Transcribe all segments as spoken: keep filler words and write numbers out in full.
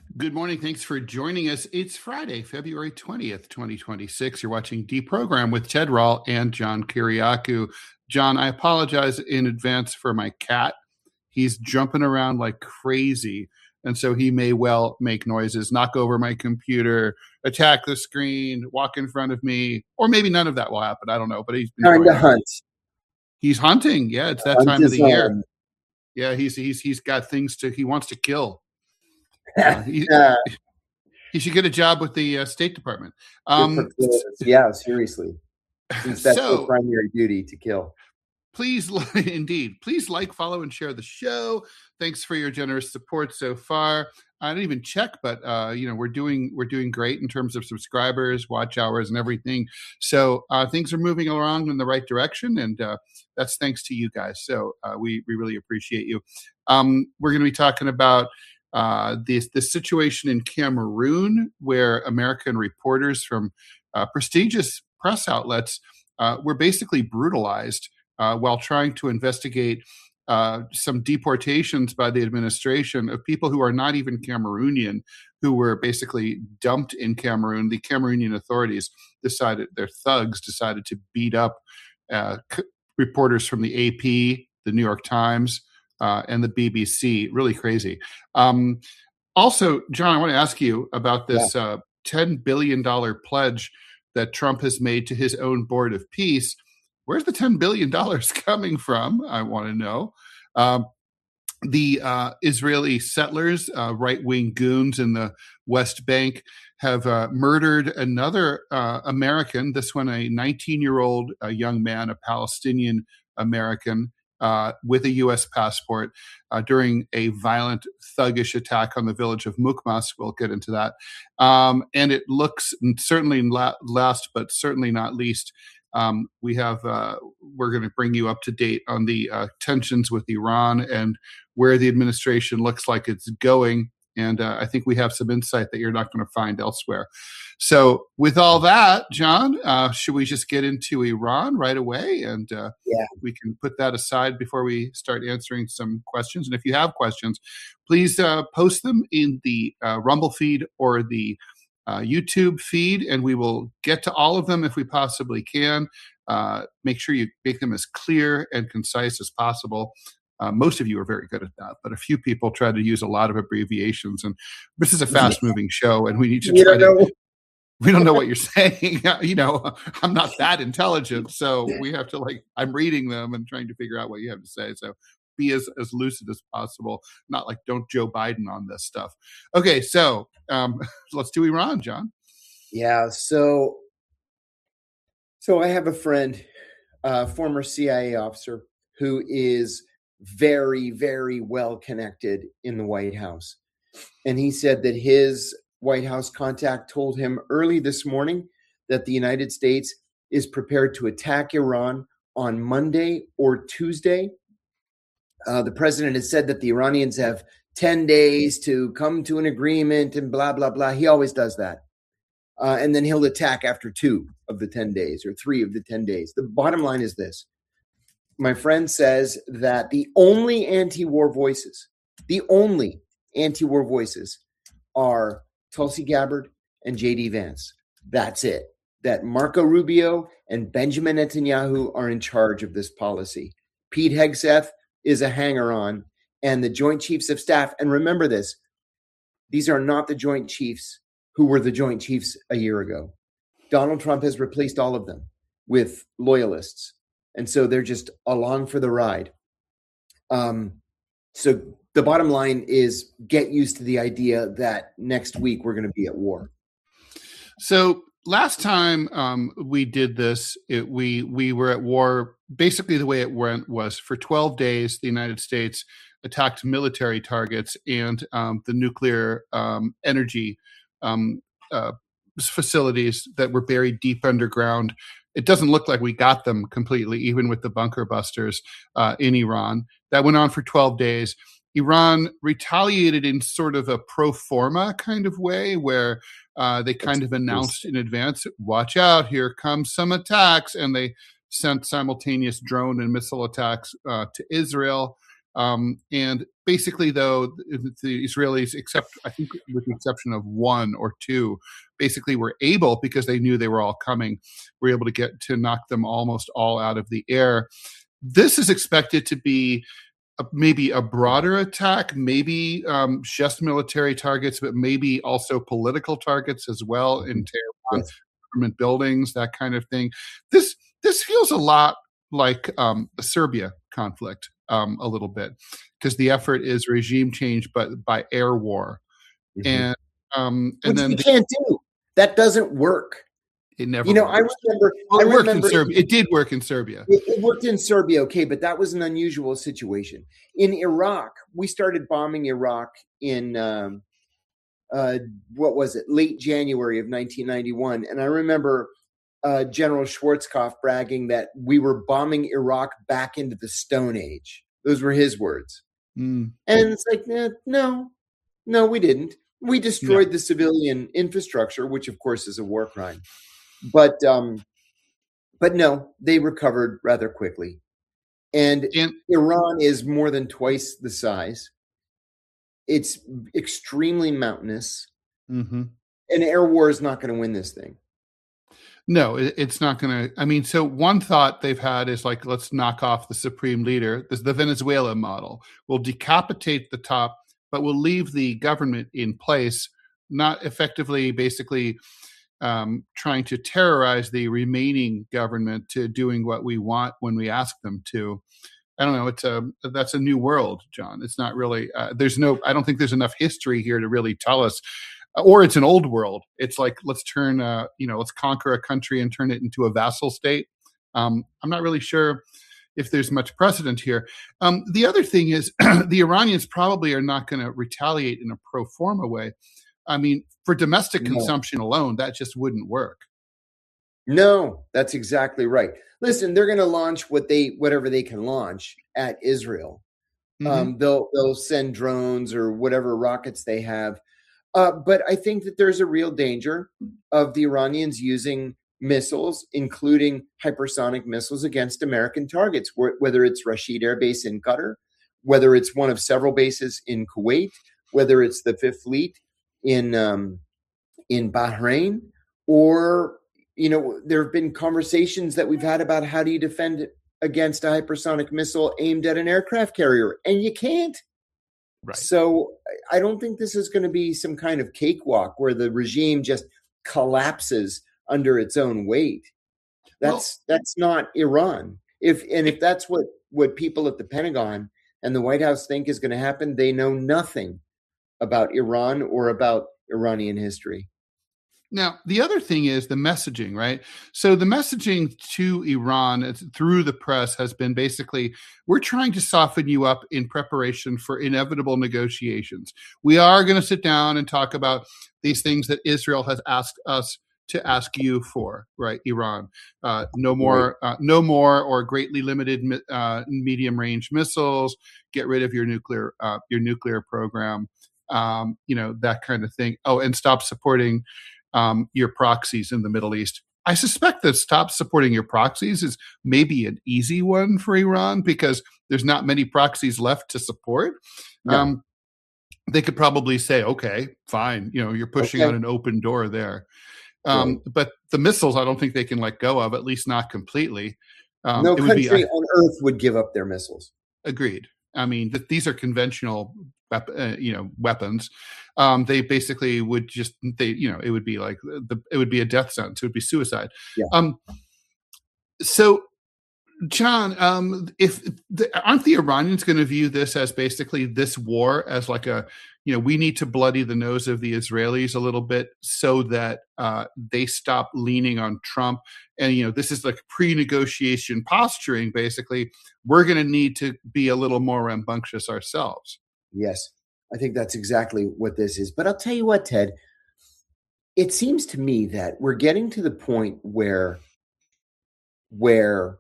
Good morning. Thanks for joining us. It's Friday, February twentieth, twenty twenty-six. You're watching Deprogram with Ted Rall and John Kiriakou. John, I apologize in advance for my cat. He's jumping around like crazy, and so he may well make noises, knock over my computer, attack the screen, walk in front of me, or maybe none of that will happen. I don't know, but he's been Time to going. hunt. He's hunting. Yeah, it's that Hunt time of is the year. on. Yeah, he's he's he's got things to he wants to kill. Uh, he, Yeah. he should get a job with the uh, State Department. Good for Um, killers. Yeah, seriously. Since that's So- their primary duty, to kill. Please, li- indeed, please like, follow, and share the show. Thanks for your generous support so far. I didn't even check, but uh, you know we're doing we're doing great in terms of subscribers, watch hours, and everything. So uh, things are moving along in the right direction, and uh, that's thanks to you guys. So uh, we we really appreciate you. Um, we're going to be talking about uh, this this situation in Cameroon, where American reporters from uh, prestigious press outlets uh, were basically brutalized. Uh, while trying to investigate uh, some deportations by the administration of people who are not even Cameroonian, who were basically dumped in Cameroon. The Cameroonian authorities decided, their thugs decided to beat up uh, c- reporters from the A P, the New York Times, uh, and the B B C. Really crazy. Um, also, John, I want to ask you about this uh, ten billion dollars pledge that Trump has made to his own Board of Peace. Where's the ten billion dollars coming from? I want to know. Um, the uh, Israeli settlers, uh, right-wing goons in the West Bank, have uh, murdered another uh, American, this one a nineteen-year-old uh, young man, a Palestinian American, uh, with a U S passport uh, during a violent, thuggish attack on the village of Mukmas. We'll get into that. Um, and it looks, certainly la- last but certainly not least, Um, we have uh, we're going to bring you up to date on the uh, tensions with Iran and where the administration looks like it's going. And uh, I think we have some insight that you're not going to find elsewhere. So with all that, John, uh, should we just get into Iran right away? And uh, Yeah. we can put that aside before we start answering some questions. And if you have questions, please uh, post them in the uh, Rumble feed or the Uh, YouTube feed, and we will get to all of them if we possibly can. Uh, make sure you make them as clear and concise as possible. Uh, most of you are very good at that, but a few people try to use a lot of abbreviations. And this is a fast-moving show, and we need to You try don't to. know. We don't know what you're saying. You know, I'm not that intelligent, so we have to like. I'm reading them and trying to figure out what you have to say. So be as, as lucid as possible. Not like don't Joe Biden on this stuff. Okay, so um, let's do Iran, John. Yeah. So, so I have a friend, a former C I A officer, who is very, very well connected in the White House. And he said that his White House contact told him early this morning that the United States is prepared to attack Iran on Monday or Tuesday. Uh, the president has said that the Iranians have ten days to come to an agreement and blah, blah, blah. He always does that. Uh, and then he'll attack after two of the ten days or three of the ten days. The bottom line is this. My friend says that the only anti-war voices, the only anti-war voices are Tulsi Gabbard and J D Vance. That's it. That Marco Rubio and Benjamin Netanyahu are in charge of this policy. Pete Hegseth is a hanger-on, and the Joint Chiefs of Staff. And remember this, these are not the Joint Chiefs who were the Joint Chiefs a year ago. Donald Trump has replaced all of them with loyalists. And so they're just along for the ride. Um, so the bottom line is get used to the idea that next week we're going to be at war. So last time um, we did this, it, we we were at war. Basically, the way it went was for twelve days, the United States attacked military targets and um, the nuclear um, energy um, uh, facilities that were buried deep underground. It doesn't look like we got them completely, even with the bunker busters uh, in Iran. That went on for twelve days. Iran retaliated in sort of a pro forma kind of way where uh, they kind of announced in advance, watch out, here comes some attacks. And they sent simultaneous drone and missile attacks uh, to Israel. Um, and basically, though, the Israelis, except I think with the exception of one or two, basically were able, because they knew they were all coming, were able to get to knock them almost all out of the air. This is expected to be a, maybe a broader attack, maybe um, just military targets, but maybe also political targets as well in Tehran, yes. government buildings, that kind of thing. This this feels a lot like um, the Serbia conflict. Um, a little bit, because the effort is regime change, but by air war, mm-hmm. and um, and Which then we the, can't do. That doesn't work. It never. You know, works. I remember. Well, it I worked remember, in Serbia. It did work in Serbia. It, it worked in Serbia, okay, but that was an unusual situation. In Iraq, we started bombing Iraq in um, uh, what was it? Late January of nineteen ninety-one, and I remember. Uh, General Schwarzkopf bragging that we were bombing Iraq back into the Stone Age. Those were his words. Mm. And it's like, eh, no, no, we didn't. We destroyed no. the civilian infrastructure, which of course is a war crime. But, um, but no, they recovered rather quickly. And, and Iran is more than twice the size. It's extremely mountainous. Mm-hmm. An air war is not going to win this thing. No, it's not going to. I mean, so one thought they've had is like, let's knock off the supreme leader. This is the Venezuela model. We'll decapitate the top, but we'll leave the government in place, not effectively, basically um, trying to terrorize the remaining government to doing what we want when we ask them to. I don't know. It's a that's a new world, John. It's not really. Uh, there's no. I don't think there's enough history here to really tell us. Or it's an old world. It's like, let's turn, uh, you know, let's conquer a country and turn it into a vassal state. Um, I'm not really sure if there's much precedent here. Um, the other thing is the Iranians probably are not going to retaliate in a pro forma way. I mean, for domestic no. consumption alone, that just wouldn't work. No, that's exactly right. Listen, they're going to launch what they, whatever they can launch at Israel. Mm-hmm. Um, they'll they'll send drones or whatever rockets they have. Uh, but I think that there's a real danger of the Iranians using missiles, including hypersonic missiles, against American targets, wh- whether it's Rashid Air Base in Qatar, whether it's one of several bases in Kuwait, whether it's the Fifth Fleet in um, in Bahrain, or, you know, there have been conversations that we've had about how do you defend against a hypersonic missile aimed at an aircraft carrier, and you can't. Right. So I don't think this is going to be some kind of cakewalk where the regime just collapses under its own weight. That's well, that's not Iran. If and if that's what, what people at the Pentagon and the White House think is going to happen, they know nothing about Iran or about Iranian history. Now, the other thing is the messaging, right? So the messaging to Iran through the press has been basically, we're trying to soften you up in preparation for inevitable negotiations. We are going to sit down and talk about these things that Israel has asked us to ask you for, right, Iran? Uh, no more, uh, no more or greatly limited uh, medium-range missiles. Get rid of your nuclear, uh, your nuclear program. Um, you know, that kind of thing. Oh, and stop supporting Um, your proxies in the Middle East. I suspect that stop supporting your proxies is maybe an easy one for Iran because there's not many proxies left to support. Yeah. Um, they could probably say, okay, fine, you know, you're pushing okay. out an open door there. Um, right. But the missiles, I don't think they can let go of, at least not completely. Um, no it country would be, on earth would give up their missiles. Agreed. I mean, th- these are conventional, wep- uh, you know, weapons. Um, they basically would just, they, you know, it would be like the, it would be a death sentence. It would be suicide. Yeah. Um, so, John, um, if the, aren't the Iranians going to view this as basically this war as like a, you know, we need to bloody the nose of the Israelis a little bit so that uh, they stop leaning on Trump. And, you know, this is like pre-negotiation posturing, basically. We're going to need to be a little more rambunctious ourselves. Yes, I think that's exactly what this is. But I'll tell you what, Ted, it seems to me that we're getting to the point where, where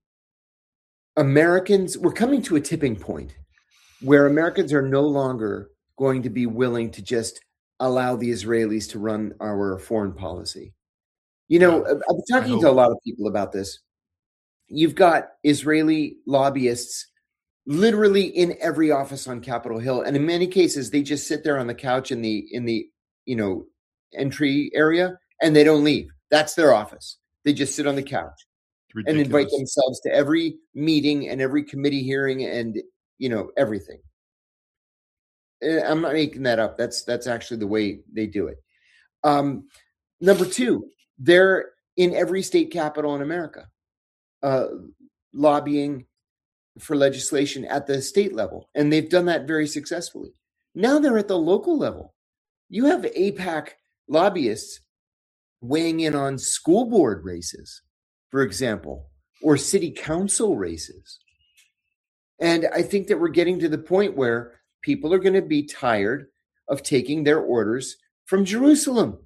Americans, we're coming to a tipping point where Americans are no longer going to be willing to just allow the Israelis to run our foreign policy. You know, yeah, I've been talking to a lot of people about this. You've got Israeli lobbyists literally in every office on Capitol Hill. And in many cases, they just sit there on the couch in the, in the, you know, entry area and they don't leave. That's their office. They just sit on the couch and invite themselves to every meeting and every committee hearing and, you know, everything. I'm not making that up. That's, that's actually the way they do it. Um, number two, they're in every state capital in America, uh, lobbying for legislation at the state level. And they've done that very successfully. Now they're at the local level. You have AIPAC lobbyists weighing in on school board races, for example, or city council races. And I think that we're getting to the point where people are going to be tired of taking their orders from Jerusalem.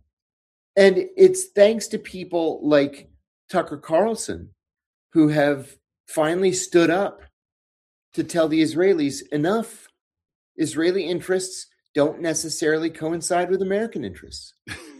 And it's thanks to people like Tucker Carlson who have finally stood up to tell the Israelis enough. Israeli interests don't necessarily coincide with American interests.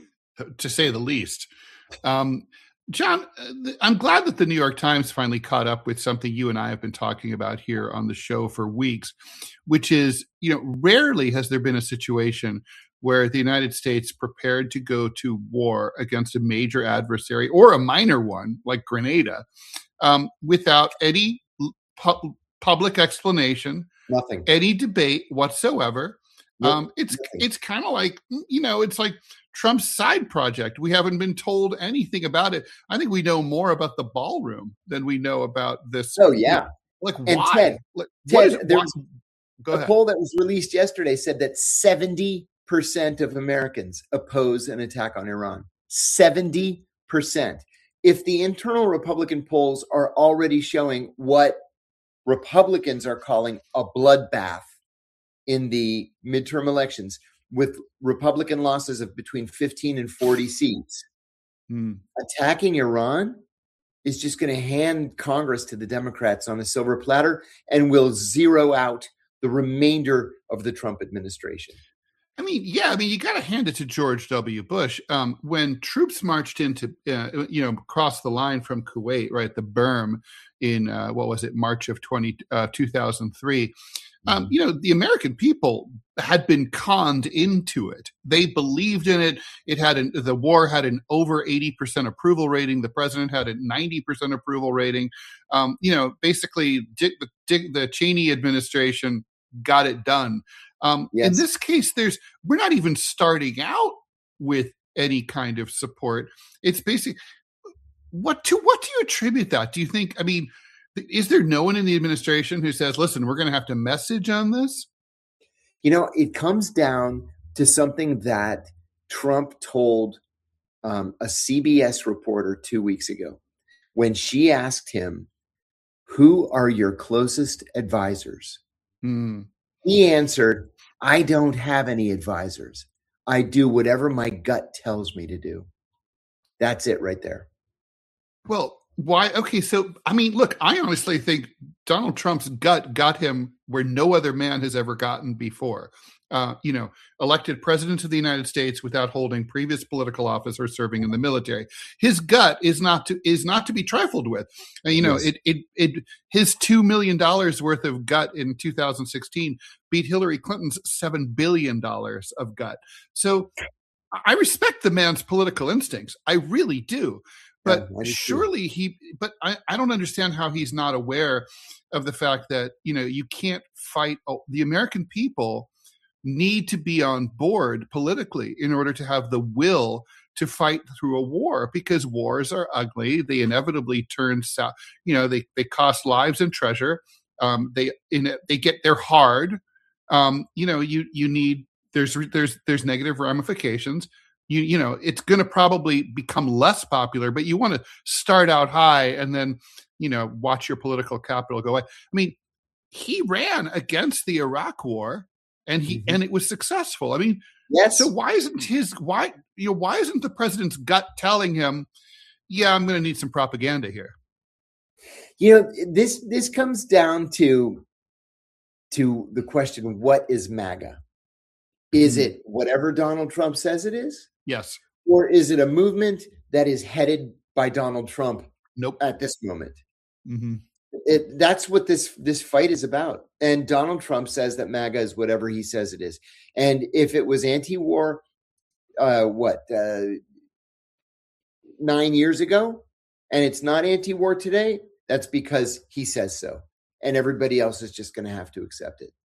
To say the least. Um, John, I'm glad that the New York Times finally caught up with something you and I have been talking about here on the show for weeks, which is, you know, rarely has there been a situation where the United States prepared to go to war against a major adversary or a minor one like Grenada um, without any pu- public explanation, nothing, any debate whatsoever. Nope. Um, it's nothing. It's kind of like, you know, it's like Trump's side project. We haven't been told anything about it. I think we know more about the ballroom than we know about this. Oh, yeah. Like, and why? Ted, like, Ted is, there was Go a ahead. poll that was released yesterday said that seventy percent of Americans oppose an attack on Iran. seventy percent. If the internal Republican polls are already showing what Republicans are calling a bloodbath in the midterm elections, with Republican losses of between fifteen and forty seats, hmm. attacking Iran is just going to hand Congress to the Democrats on a silver platter and will zero out the remainder of the Trump administration. I mean, yeah, I mean, you got to hand it to George W. Bush. Um, when troops marched into, uh, you know, across the line from Kuwait, right, the berm in, uh, what was it, March of twenty, uh, two thousand three, um, you know, the American people had been conned into it. They believed in it. It had an, the war had an over eighty percent approval rating. The president had a ninety percent approval rating. Um, you know, basically, Dick, Dick, the Cheney administration got it done. Um, yes. In this case, there's we're not even starting out with any kind of support. It's basically what to what do you attribute that? Do you think? I mean, is there no one in the administration who says, "Listen, we're going to have to message on this"? You know, it comes down to something that Trump told um, a C B S reporter two weeks ago when she asked him, "Who are your closest advisors?" Hmm. He answered, "I don't have any advisors. I do whatever my gut tells me to do." That's it right there. Well, why? Okay, so, I mean, look, I honestly think Donald Trump's gut got him where no other man has ever gotten before. Uh, you know, elected president of the United States without holding previous political office or serving in the military. His gut is not to is not to be trifled with. And, you know, yes. it it it his two million dollars worth of gut in two thousand sixteen beat Hillary Clinton's seven billion dollars of gut. So I respect the man's political instincts. I really do. But yeah, surely he, but I, I don't understand how he's not aware of the fact that, you know, you can't fight. Oh, the American people need to be on board politically in order to have the will to fight through a war, because wars are ugly. They inevitably turn south. You know, they, they cost lives and treasure. Um, they, in they get, they're hard. Um, you know, you, you need, there's, there's, there's negative ramifications. You, you know, it's going to probably become less popular, but you want to start out high and then, you know, watch your political capital go away. I mean, he ran against the Iraq war and he, mm-hmm. and it was successful. I mean, yes. So why isn't his, why, you know, why isn't the president's gut telling him, yeah, I'm going to need some propaganda here? You know, this, this comes down to, to the question, what is MAGA? Is mm-hmm. it whatever Donald Trump says it is? Yes. Or is it a movement that is headed by Donald Trump nope. at this moment? Mm-hmm. it, that's what this this fight is about. And Donald Trump says that MAGA is whatever he says it is. And if it was anti-war, uh, what, uh, nine years ago, and it's not anti-war today, that's because he says so. And everybody else is just going to have to accept it.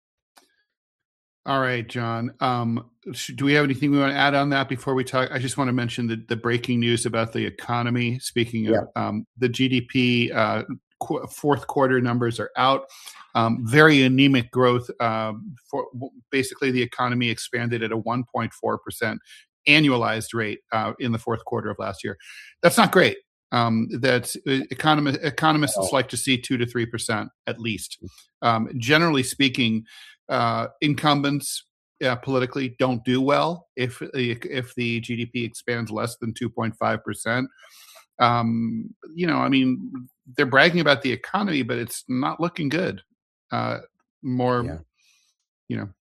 All right, John. Um, do we have anything we want to add on that before we talk? I just want to mention the, the breaking news about the economy. Speaking of Yeah. um, the G D P, uh, qu- fourth quarter numbers are out. Um, very anemic growth. Um, for basically, the economy expanded at a one point four percent annualized rate uh, in the fourth quarter of last year. That's not great. Um, that economists economists Oh. like to see two to three percent at least. Um, generally speaking. Uh, incumbents uh, politically don't do well if if the G D P expands less than two point five percent. Um, you know, I mean, they're bragging about the economy, but it's not looking good. Uh, more, Yeah. you know.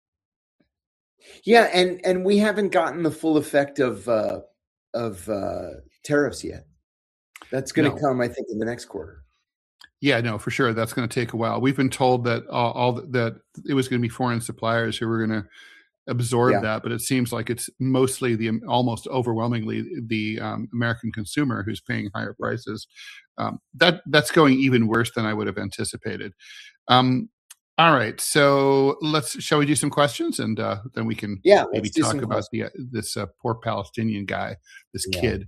Yeah, and and we haven't gotten the full effect of uh, of uh, tariffs yet. That's going to No. come, I think, in the next quarter. Yeah, no, for sure. That's going to take a while. We've been told that all, all that it was going to be foreign suppliers who were going to absorb Yeah. that, but it seems like it's mostly the almost overwhelmingly the um, American consumer who's paying higher prices. Um, that that's going even worse than I would have anticipated. Um, all right, so let's shall we do some questions and uh, then we can Yeah, maybe let's do talk some about questions. the this uh, poor Palestinian guy, this Yeah. kid.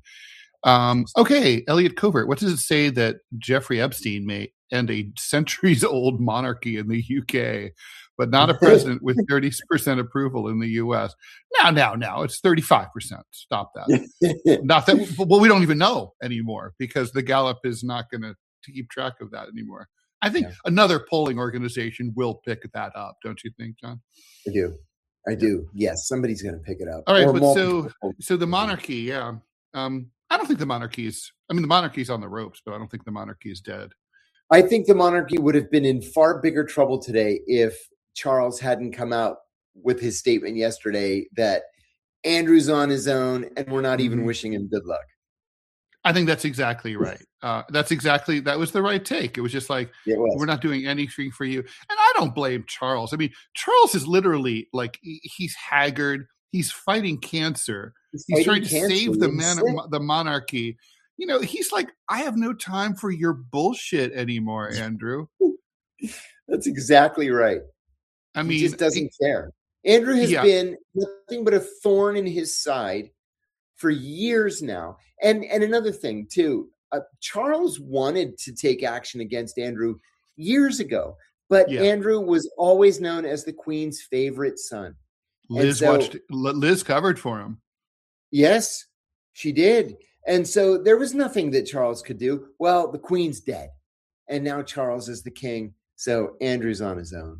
Um, okay, Elliot Covert, what does it say that Jeffrey Epstein may end a centuries-old monarchy in the U K, but not a president with thirty percent approval in the U S? Now, now, now, it's thirty-five percent. Stop that. Not that, well, we don't even know anymore because the Gallup is not going to keep track of that anymore. I think Yeah. another polling organization will pick that up, don't you think, John? I do. I do. Yes, somebody's going to pick it up. All right, Or but multiple. so so the monarchy, yeah. Um, I don't think the monarchy is. I mean, the monarchy's on the ropes, but I don't think the monarchy is dead. I think the monarchy would have been in far bigger trouble today if Charles hadn't come out with his statement yesterday that Andrew's on his own and we're not even Mhm. wishing him good luck. I think that's exactly right. Uh, that's exactly that was the right take. It was just like It was. we're not doing anything for you, and I don't blame Charles. I mean, Charles is literally like he- he's haggard. He's fighting cancer. He's He's fighting trying to cancer. save the He's man, sick. the monarchy. You know, he's like, I have no time for your bullshit anymore, Andrew. That's exactly right. I He mean, just doesn't he- care. Andrew has Yeah. been nothing but a thorn in his side for years now. And and another thing too, uh, Charles wanted to take action against Andrew years ago, but Yeah. Andrew was always known as the Queen's favorite son. Liz so- watched. Liz covered for him. Yes, she did. And so there was nothing that Charles could do. Well, the Queen's dead, and now Charles is the king. So Andrew's on his own.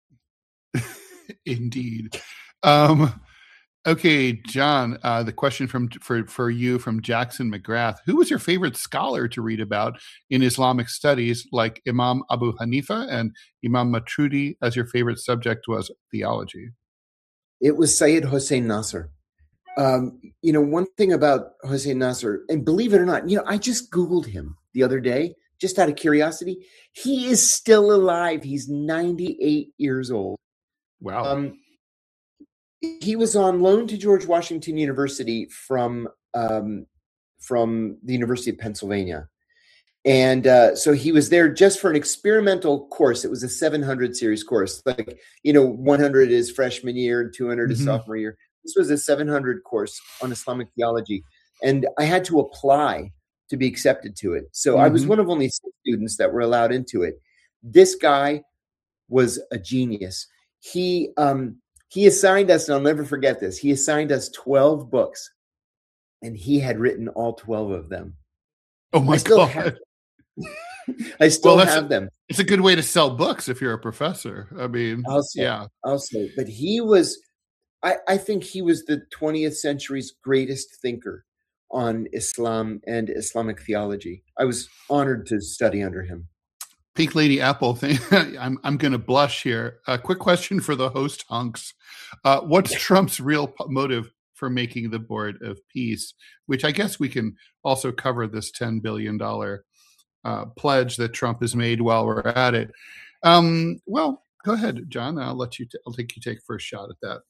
Indeed. Um, okay, John, uh, the question from for, for you from Jackson McGrath. Who was your favorite scholar to read about in Islamic studies, like Imam Abu Hanifa and Imam Maturidi, as your favorite subject was theology? It was Syed Hossein Nasr. Um, you know, one thing about Hossein Nasr, and believe it or not, you know, I just Googled him the other day, just out of curiosity. He is still alive. He's ninety-eight years old. Wow. Um, he was on loan to George Washington University from um, from the University of Pennsylvania. And uh, so he was there just for an experimental course. It was a seven hundred series course. Like, you know, one hundred is freshman year and two hundred is Mhm. sophomore year. This was a seven hundred course on Islamic theology. And I had to apply to be accepted to it. So I was Mhm. one of only six students that were allowed into it. This guy was a genius. He um, he assigned us, and I'll never forget this, he assigned us twelve books, and he had written all twelve of them. Oh my I still God. have I still Well, that's- have them. It's a good way to sell books if you're a professor. I mean, Also, yeah. also, but he was, I, I think he was the twentieth century's greatest thinker on Islam and Islamic theology. I was honored to study under him. Pink Lady Apple thing. I'm I'm going to blush here. A quick question for the host hunks. Uh, what's Trump's real p- motive for making the board of peace? Which I guess we can also cover this ten billion dollars uh, pledge that Trump has made while we're at it. Um, well, go ahead, John. I'll let you. T- I'll take you take first shot at that.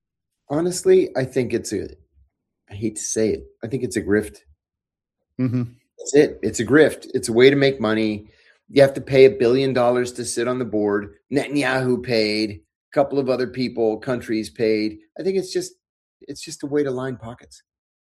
Honestly, I think it's a. I hate to say it. I think it's a grift. Mm-hmm. That's it. It's a grift. It's a way to make money. You have to pay a billion dollars to sit on the board. Netanyahu paid. A couple of other people, countries paid. I think it's just. It's just a way to line pockets.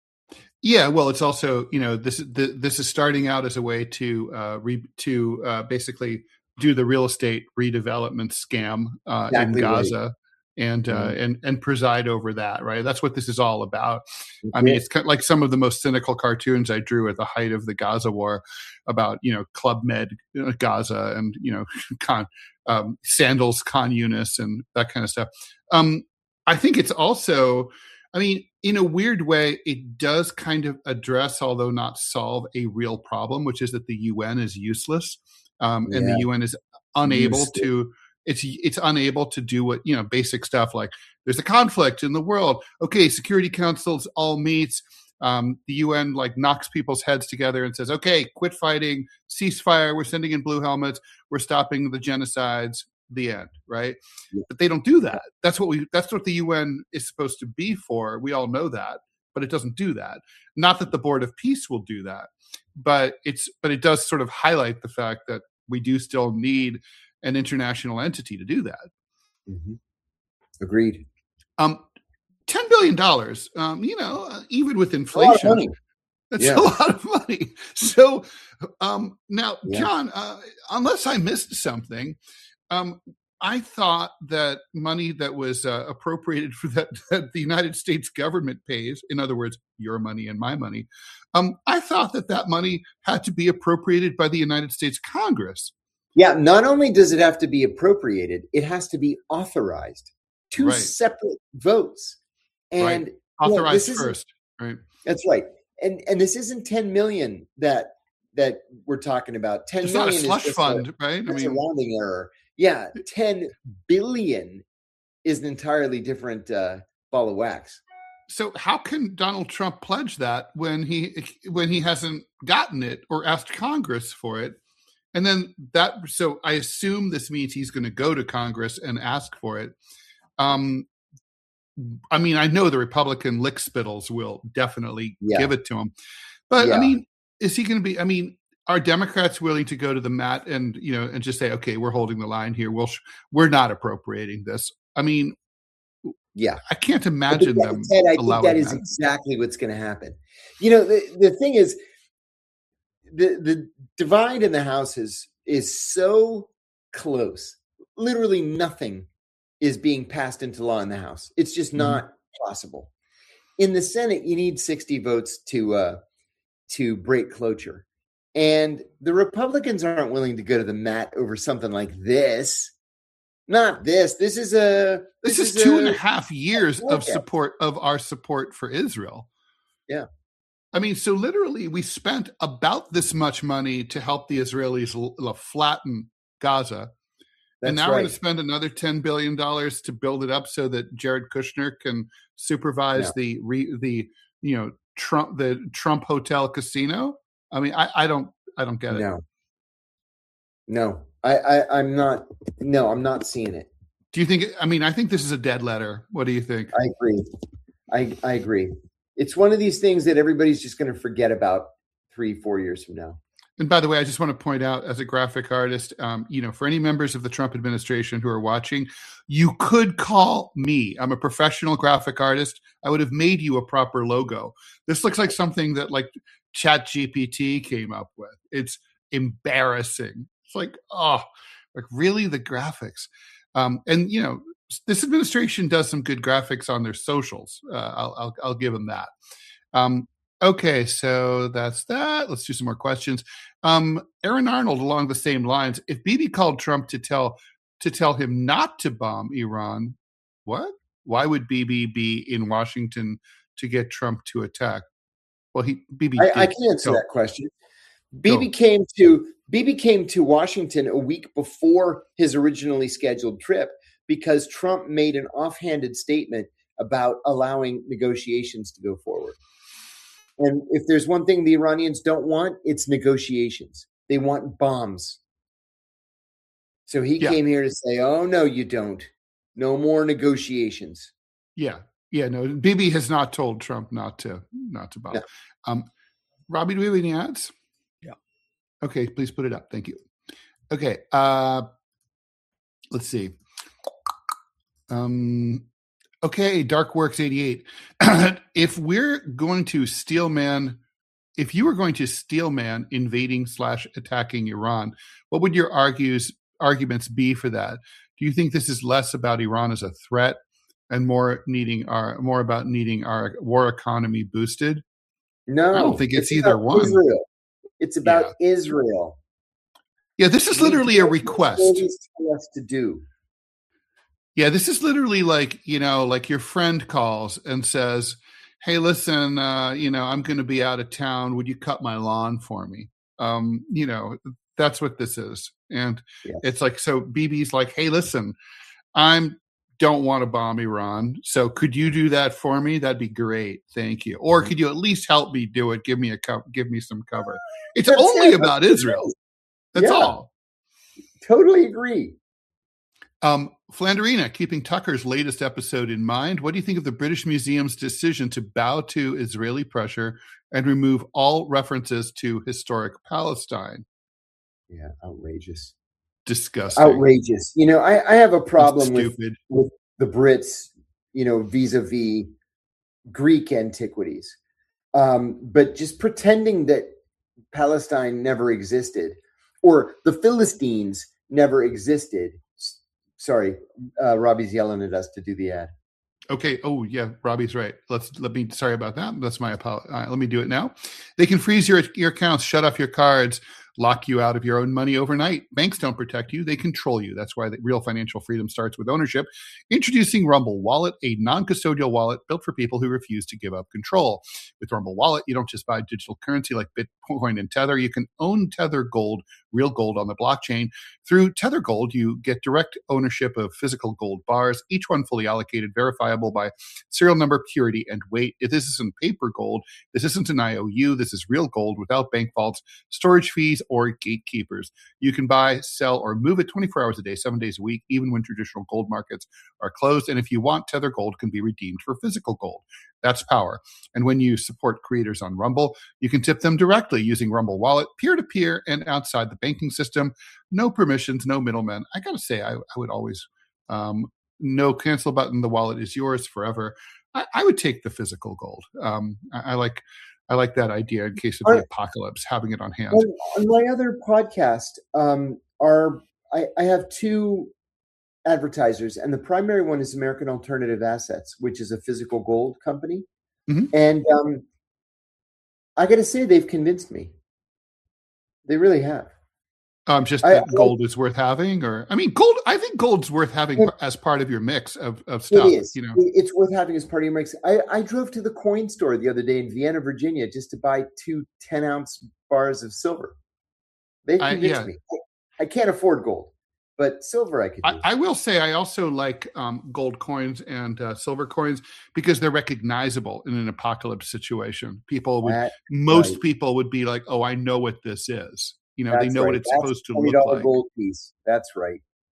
Yeah, well, it's also, you know, this the, this is starting out as a way to uh, re, to uh, basically do the real estate redevelopment scam uh, exactly in Gaza right. and uh, mm-hmm. and and preside over that, right? That's what this is all about. Mm-hmm. I mean, it's kind of like some of the most cynical cartoons I drew at the height of the Gaza war about, you know, Club Med Gaza and, you know, Khan, um, Sandals Khan Yunis and that kind of stuff. Um, I think it's also. I mean, in a weird way, it does kind of address, although not solve, a real problem, which is that the U N is useless, um, yeah. and the U N is unable Useless. to. It's it's unable to do what, you know, basic stuff like there's a conflict in the world. Okay, Security Councils all meets. Um, the U N like knocks people's heads together and says, "Okay, quit fighting, ceasefire. We're sending in blue helmets. We're stopping the genocides." The end, right? Yeah. But they don't do that. That's what we. That's what the U N is supposed to be for. We all know that, but it doesn't do that. Not that the Board of Peace will do that, but it's. But it does sort of highlight the fact that we do still need an international entity to do that. Mm-hmm. Agreed. Um, ten billion dollars. Um, you know, uh, even with inflation, that's yeah. a lot of money. So um, now, yeah. John, uh, unless I missed something. Um, I thought that money that was uh, appropriated for that, that the United States government pays, in other words, your money and my money, um, I thought that that money had to be appropriated by the United States Congress. Yeah, not only does it have to be appropriated, it has to be authorized. Two right. separate votes. And right. authorized you know, first. Right. That's right. And and this isn't ten million that that we're talking about. ten it's million not a slush is fund, a, right? I mean, a rounding error. Yeah, ten billion is an entirely different uh, ball of wax. So how can Donald Trump pledge that when he when he hasn't gotten it or asked Congress for it? And then that, so I assume this means he's going to go to Congress and ask for it. Um, I mean, I know the Republican lickspittles will definitely yeah. give it to him, but yeah. I mean, is he going to be? I mean. Are Democrats willing to go to the mat and, you know, and just say, okay, we're holding the line here. We'll, we're not appropriating this. I mean, yeah, I can't imagine I them. Ted, I think that is that. exactly what's going to happen. You know, the, the thing is, the the divide in the House is, is so close. Literally nothing is being passed into law in the House. It's just not mm-hmm. possible. In the Senate, you need sixty votes to uh, to break cloture. And the Republicans aren't willing to go to the mat over something like this. Not this. This is a. This, this is, is two a, and a half years of support of our support for Israel. Yeah. I mean, so literally we spent about this much money to help the Israelis l- l- flatten Gaza. That's and now right. we're going to spend another ten billion dollars to build it up so that Jared Kushner can supervise no. the, re, the, you know, Trump, the Trump Hotel Casino. I mean, I, I don't, I don't get it. No, no, I, I, I'm not. No, I'm not seeing it. Do you think? I mean, I think this is a dead letter. What do you think? I agree. I, I agree. It's one of these things that everybody's just going to forget about three, four years from now. And by the way, I just want to point out, as a graphic artist, um, you know, for any members of the Trump administration who are watching, you could call me. I'm a professional graphic artist. I would have made you a proper logo. This looks like something that, like, Chat G P T came up with. It's embarrassing. It's like, oh, like really the graphics. Um, and, you know, this administration does some good graphics on their socials. Uh, I'll, I'll, I'll give them that. Um, okay, so that's that. Let's do some more questions. Um, Aaron Arnold, along the same lines, if Bibi called Trump to tell to tell him not to bomb Iran, what? Why would Bibi be in Washington to get Trump to attack? Well, he Bibi. I, I can answer Go. that question. Bibi Go. came to Bibi came to Washington a week before his originally scheduled trip because Trump made an offhanded statement about allowing negotiations to go forward. And if there's one thing the Iranians don't want, it's negotiations. They want bombs. So he Yeah. came here to say, oh, no, you don't. No more negotiations. Yeah. Yeah. No, Bibi has not told Trump not to, not to bomb. No. Um, Robbie, do we have any ads? Yeah. Okay. Please put it up. Thank you. Okay. Uh, let's see. Um, okay. Darkworks eighty-eight. If we're going to steel man, if you were going to steel man invading slash attacking Iran, what would your argues arguments be for that? Do you think this is less about Iran as a threat and more needing our more about needing our war economy boosted? No, I don't think it's, it's either one. Israel. It's about Yeah. Israel. Yeah, this is literally a request. For us to do. Yeah, this is literally like, you know, like your friend calls and says, hey, listen, uh, you know, I'm going to be out of town. Would you cut my lawn for me? Um, you know, that's what this is. And Yes. it's like, so Bibi's like, hey, listen, I'm don't want to bomb Iran. So could you do that for me? That'd be great. Thank you. Or could you at least help me do it? Give me a co- give me some cover. It's That's only it. about Israel. That's Yeah. all. Totally agree. Um, Flanderina, keeping Tucker's latest episode in mind, what do you think of the British Museum's decision to bow to Israeli pressure and remove all references to historic Palestine? Yeah, outrageous. Disgusting. Outrageous. You know, I, I have a problem with, Stupid. with the Brits, you know, vis-a-vis Greek antiquities. Um, but just pretending that Palestine never existed or the Philistines never existed. Sorry, uh, Robbie's yelling at us to do the ad. Okay. Oh, yeah. Robbie's right. Let's let me. Sorry about that. That's my apology. Uh, let me do it now. They can freeze your your accounts, shut off your cards, lock you out of your own money overnight. Banks don't protect you; they control you. That's why the real financial freedom starts with ownership. Introducing Rumble Wallet, a non-custodial wallet built for people who refuse to give up control. With Rumble Wallet, you don't just buy digital currency like Bitcoin and Tether. You can own Tether Gold, real gold on the blockchain. Through Tether Gold, you get direct ownership of physical gold bars, each one fully allocated, verifiable by serial number, purity, and weight. If this isn't paper gold, this isn't an I O U. This is real gold without bank vaults, storage fees, or gatekeepers. You can buy, sell, or move it twenty-four hours a day, seven days a week, even when traditional gold markets are closed. And if you want, Tether Gold can be redeemed for physical gold. That's power. And when you support creators on Rumble, you can tip them directly using Rumble Wallet, peer-to-peer and outside the banking system. No permissions, no middlemen. I got to say, I, I would always, um, no cancel button. The wallet is yours forever. I, I would take the physical gold. Um, I, I like I like that idea in case of the Are- apocalypse, having it on hand. On, on my other podcast, um, are I, I have two advertisers, and the primary one is American Alternative Assets, which is a physical gold company. Mhm. And um, I got to say, they've convinced me. They really have. Um, just I- that I- gold is worth having, or I mean, gold. I think gold's worth having Yeah. as part of your mix of, of stuff. It is. You know, It- It's worth having as part of your mix. I, I drove to the coin store the other day in Vienna, Virginia, just to buy two ten ounce bars of silver. They I- convinced yeah. me. I, I can't afford gold, but silver I could do. I, I will say I also like um, gold coins and uh, silver coins because they're recognizable in an apocalypse situation. People would, That- most right. people would be like, "Oh, I know what this is." You know, they That's know what right. it's That's supposed to a twenty look dollar like. gold piece. That's right.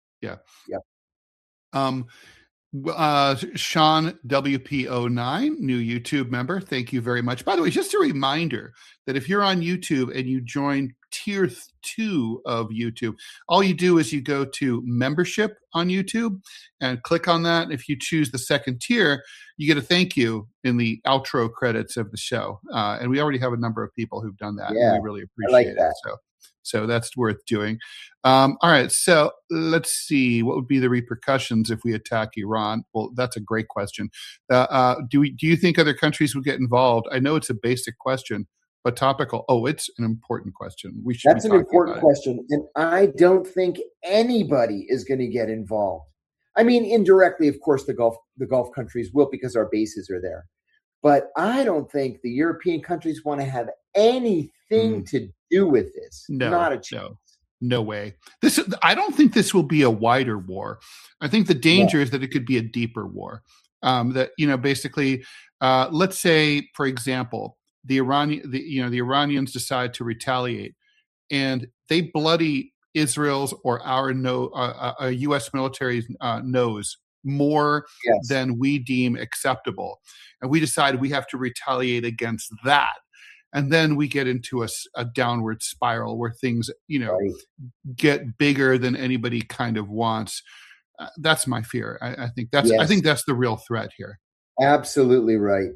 Um, uh, Sean W P zero nine, new YouTube member. Thank you very much. By the way, just a reminder that if you're on YouTube and you join tier th- two of YouTube, all you do is you go to membership on YouTube and click on that. If you choose the second tier, you get a thank you in the outro credits of the show. Uh, and we already have a number of people who've done that. Yeah, and we really appreciate like it. that. So, so that's worth doing. Um, all right. So let's see. What would be the repercussions if we attack Iran? Well, that's a great question. Uh, uh, do we, do you think other countries would get involved? I know it's a basic question, but topical. Oh, it's an important question. We should. That's be an talking important about it. question. And I don't think anybody is going to get involved. I mean, indirectly, of course, the Gulf the Gulf countries will because our bases are there. But I don't think the European countries want to have anything to do with this. No, Not a chance. no. No way. This I don't think this will be a wider war. I think the danger is that it could be a deeper war. Um, that you know, basically, uh, let's say, for example, the Iranian, the, you know, the Iranians decide to retaliate. and they bloody Israel's or our no, uh, uh, U S military's uh, nose more Yes. than we deem acceptable. And we decide we have to retaliate against that. And then we get into a, a downward spiral where things, you know, Right. get bigger than anybody kind of wants. Uh, that's my fear. I, I think that's Yes. I think that's the real threat here. Absolutely right.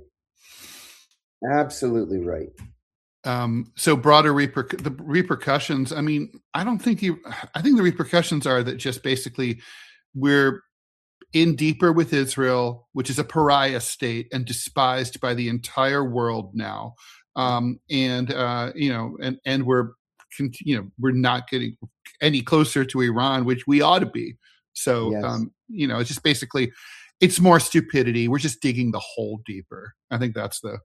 Absolutely right. Um, so broader reper- the repercussions. I mean, I don't think you. I think the repercussions are that just basically we're in deeper with Israel, which is a pariah state and despised by the entire world now. Um, and uh, you know, and and we're you know we're not getting any closer to Iran, which we ought to be. So Yes. um, you know, it's just basically it's more stupidity. We're just digging the hole deeper. I think that's the.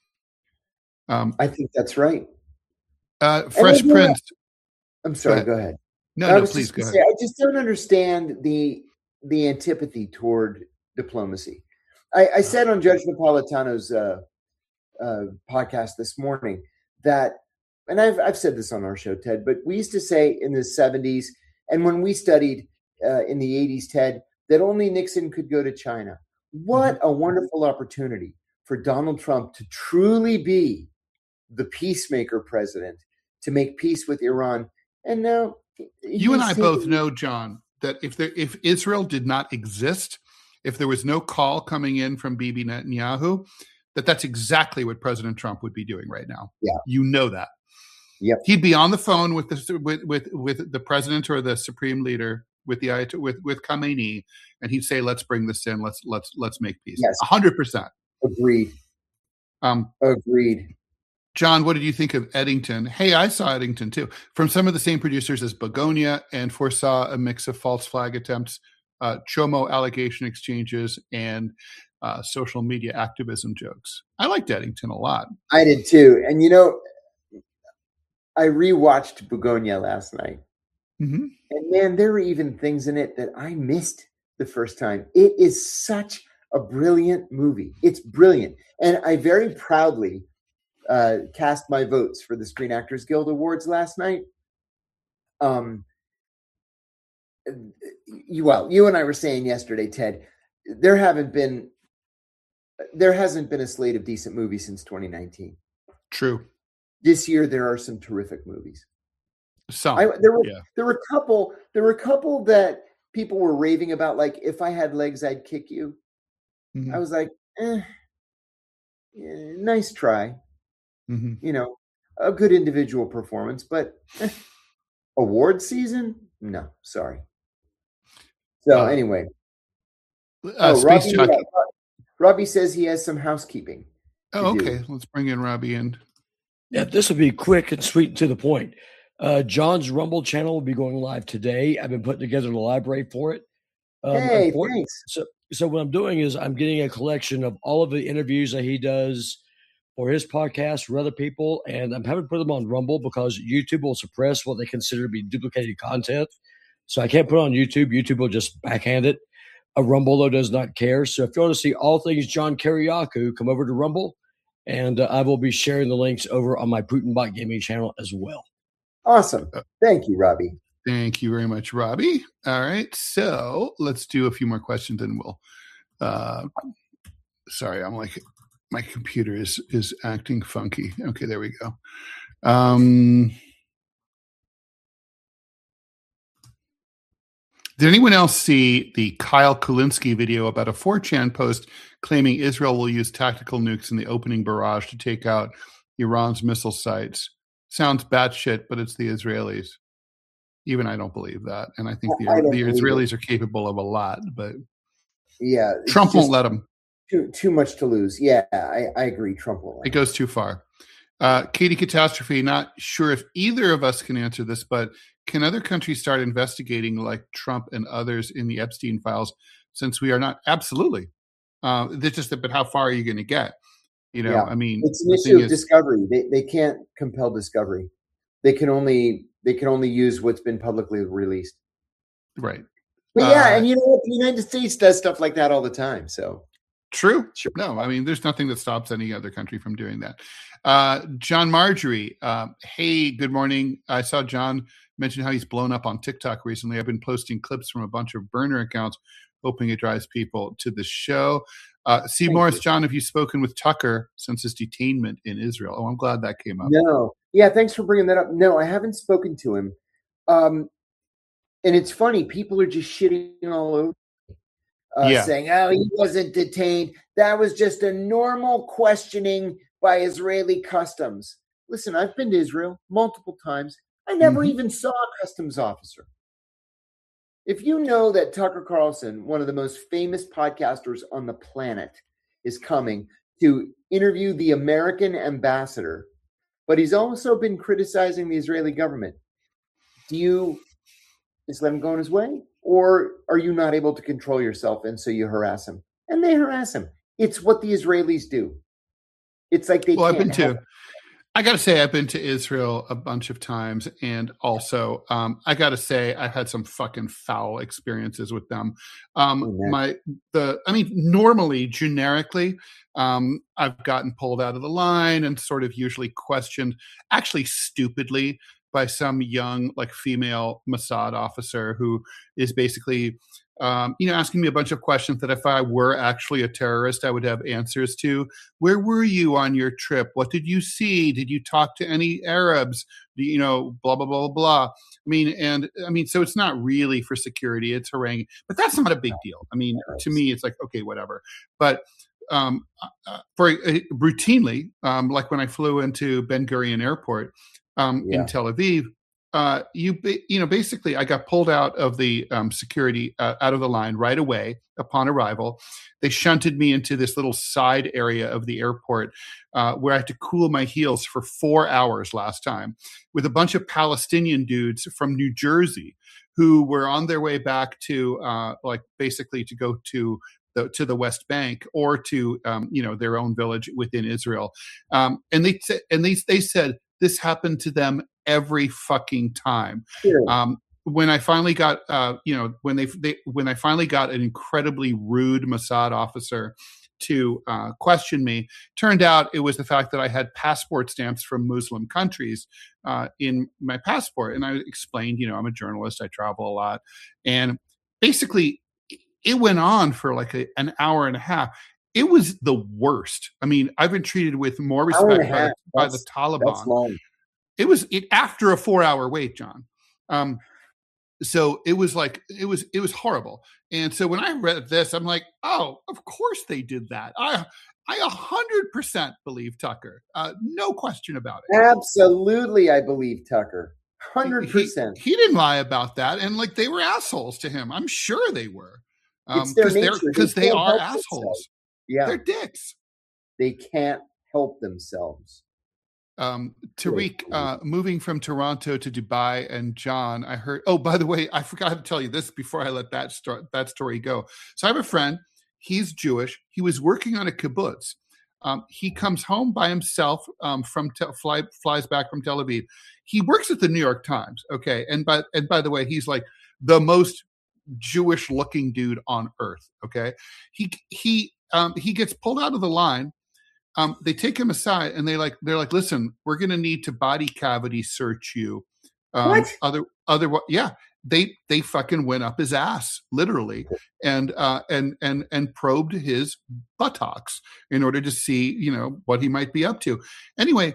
Um, I think that's right. Uh, Fresh And I- Prince. I'm sorry. Go Go ahead. No, I no, was please just go gonna ahead. say, I just don't understand the the antipathy toward diplomacy. I, I said on Judge Napolitano's uh, uh, podcast this morning that, and I've I've said this on our show, Ted, but we used to say in the seventies and when we studied uh, in the eighties, Ted, that only Nixon could go to China. What Mm-hmm. a wonderful opportunity for Donald Trump to truly be the peacemaker president, to make peace with Iran. And now You and I he's both taking- know, John, that if there if Israel did not exist, if there was no call coming in from Bibi Netanyahu, that that's exactly what President Trump would be doing right now. Yeah. You know that. Yep. He'd be on the phone with the with with, with the president or the supreme leader with the Ayat- with with Khamenei, and he'd say, "Let's bring this in. Let's let's let's make peace." Yes. A hundred percent. Agreed. Um, Agreed. John, what did you think of Eddington? Hey, I saw Eddington too, from some of the same producers as Begonia, and foresaw a mix of false flag attempts, uh, Chomo allegation exchanges, and uh, social media activism jokes. I liked Eddington a lot. I did too. And you know, I rewatched Begonia last night. Mm-hmm. And man, there were even things in it that I missed the first time. It is such a brilliant movie. It's brilliant. And I very proudly uh, cast my votes for the Screen Actors Guild Awards last night. Um, you, well, you and I were saying yesterday, Ted, there haven't been, there hasn't been a slate of decent movies since twenty nineteen. True. This year, there are some terrific movies. Some. I, there were yeah. there were a couple. There were a couple that people were raving about. Like, If I Had Legs, I'd Kick You. Mm-hmm. I was like, eh, yeah, nice try. Mm-hmm. You know, a good individual performance, but eh, award season? No, sorry. So Uh, anyway, Uh, oh, Space Robbie, Jockey. yeah, Robbie says he has some housekeeping. Oh, to do. okay. Let's bring in Robbie in. Yeah, this will be quick and sweet and to the point. Uh, John's Rumble channel will be going live today. I've been putting together the library for it. Um, Hey, unfor- thanks. So, so what I'm doing is I'm getting a collection of all of the interviews that he does for his podcast for other people, and I'm having to put them on Rumble because YouTube will suppress what they consider to be duplicated content. So I can't put it on YouTube. YouTube will just backhand it. A Rumble, though, does not care. So if you want to see all things John Kiriakou, come over to Rumble, and uh, I will be sharing the links over on my Putinbot Gaming channel as well. Awesome. Thank you, Robbie. Thank you very much, Robbie. All right. So let's do a few more questions and we'll, uh, sorry, I'm like, my computer is, is acting funky. Okay, there we go. Um, did anyone else see the Kyle Kulinski video about a four chan post claiming Israel will use tactical nukes in the opening barrage to take out Iran's missile sites? Sounds batshit, but it's the Israelis. Even I don't believe that. And I think the, I don't the believe Israelis it. are capable of a lot, but Yeah, it's Trump won't just let them. too too much to lose. Yeah, I, I agree. Trump won't. Let It goes too far. Uh, Katie Catastrophe, not sure if either of us can answer this, but can other countries start investigating like Trump and others in the Epstein files since we are not? Absolutely. Uh, it's just, but how far are you going to get? You know, Yeah. I mean, It's an the issue thing of is- discovery. They they can't compel discovery. They can only they can only use what's been publicly released. right. But yeah, Uh, and you know what? The United States does stuff like that all the time. So True. Sure. No, I mean, there's nothing that stops any other country from doing that. Uh, John Marjorie, uh, hey, good morning. I saw John mention how he's blown up on TikTok recently. I've been posting clips from a bunch of burner accounts, hoping it drives people to the show. Uh, C. Thank Morris, you. John, have you spoken with Tucker since his detainment in Israel? Oh, I'm glad that came up. No. Yeah, thanks for bringing that up. No, I haven't spoken to him. Um, and it's funny, people are just shitting all over. Uh, yeah. Saying, oh, he wasn't detained. That was just a normal questioning by Israeli customs. Listen, I've been to Israel multiple times. I never mm-hmm. even saw a customs officer. If you know that Tucker Carlson, one of the most famous podcasters on the planet, is coming to interview the American ambassador, but he's also been criticizing the Israeli government, do you just let him go on his way? Or are you not able to control yourself and so you harass him? And they harass him. It's what the Israelis do. It's like they well, can't I've been to, I got to say, I've been to Israel a bunch of times. And also, um, I got to say, I've had some fucking foul experiences with them. Um, oh, my, the, I mean, normally, generically, um, I've gotten pulled out of the line and sort of usually questioned, actually stupidly, by some young, like, female Mossad officer who is basically, um, you know, asking me a bunch of questions that if I were actually a terrorist, I would have answers to. Where were you on your trip? What did you see? Did you talk to any Arabs? Do you know, blah, blah, blah, blah. I mean, and I mean, so it's not really for security. It's haranguing, but that's not a big deal. I mean, to me, it's like, okay, whatever. But um, uh, for uh, routinely, um, like when I flew into Ben Gurion Airport, Um, yeah. in Tel Aviv, uh, you you know, basically, I got pulled out of the um, security, uh, out of the line right away upon arrival. They shunted me into this little side area of the airport uh, where I had to cool my heels for four hours last time with a bunch of Palestinian dudes from New Jersey who were on their way back to, uh, like, basically to go to the, to the West Bank or to, um, you know, their own village within Israel. Um, and they and they they said, this happened to them every fucking time. Sure. Um, when I finally got, uh, you know, when they, they when I finally got an incredibly rude Mossad officer to uh, question me, turned out it was the fact that I had passport stamps from Muslim countries uh, in my passport, and I explained, you know, I'm a journalist, I travel a lot, and basically it went on for like a, an hour and a half. It was the worst. I mean, I've been treated with more respect by, by the Taliban. It was it after a four-hour wait, John. Um, so it was like it was it was horrible. And so when I read this, I'm like, oh, of course they did that. I I a hundred percent believe Tucker. Uh, no question about it. Absolutely, I believe Tucker. Hundred percent. He didn't lie about that, and like they were assholes to him. I'm sure they were. Um, it's their nature because they, they are assholes. Themselves. Yeah, they're dicks. They can't help themselves. Um, Tariq, uh, moving from Toronto to Dubai, and John, I heard. Oh, by the way, I forgot to tell you this before I let that start that story go. So I have a friend. He's Jewish. He was working on a kibbutz. Um, he comes home by himself um, from te- fly, flies back from Tel Aviv. He works at the New York Times. Okay, and by and by the way, he's like the most Jewish-looking dude on earth. Okay, he he. Um, he gets pulled out of the line. Um, they take him aside and they like they're like, listen, we're going to need to body cavity search you. Um, what? Other other yeah. They they fucking went up his ass literally and uh, and and and probed his buttocks in order to see, you know, what he might be up to. Anyway,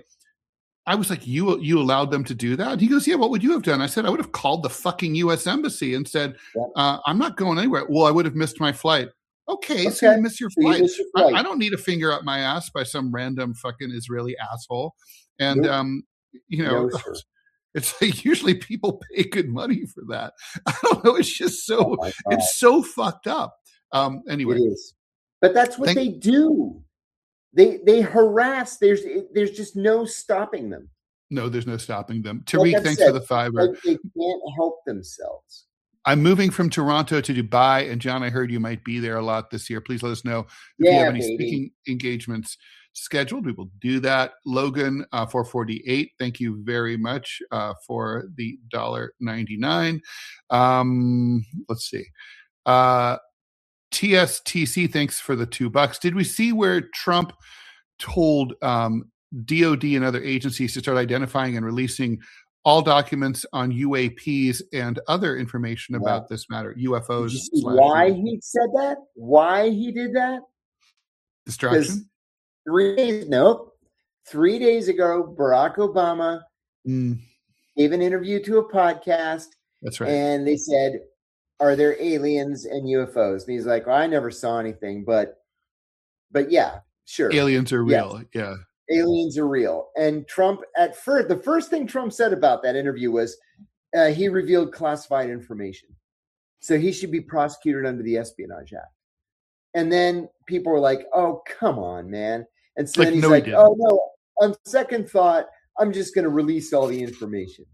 I was like, you you allowed them to do that? He goes, yeah. What would you have done? I said, I would have called the fucking U S embassy and said, yeah. uh, I'm not going anywhere. Well, I would have missed my flight. Okay, okay, so you miss your flight. You miss your flight. I, I don't need a finger up my ass by some random fucking Israeli asshole. And, nope. um, you know, no, it's like usually people pay good money for that. I don't know. It's just so, oh it's so fucked up. Um, anyway. It is. But that's what Thank- they do. They they harass. There's there's just no stopping them. No, there's no stopping them. Tariq, like thanks said, for the fiber. Like they can't help themselves. I'm moving from Toronto to Dubai, and John, I heard you might be there a lot this year. Please let us know if yeah, you have any baby. speaking engagements scheduled. We will do that. Logan, uh, four forty-eight. Thank you very much uh, for the one dollar ninety-nine. Um, let's see. Uh, T S T C, thanks for the two bucks. Did we see where Trump told um, D O D and other agencies to start identifying and releasing all documents on U A Ps and other information about yeah. this matter, U F Os? Did you see why he said that? Why he did that? Distraction? Three days, nope. Three days ago, Barack Obama mm. gave an interview to a podcast. That's right. And they said, are there aliens and U F Os? And he's like, well, I never saw anything, but, but yeah, sure. Aliens are real. Yes. Yeah. Aliens are real. And Trump, at first, the first thing Trump said about that interview was uh, he revealed classified information. So he should be prosecuted under the Espionage Act. And then people were like, oh, come on, man. And so like, then he's no, like, he oh, no, on second thought, I'm just going to release all the information.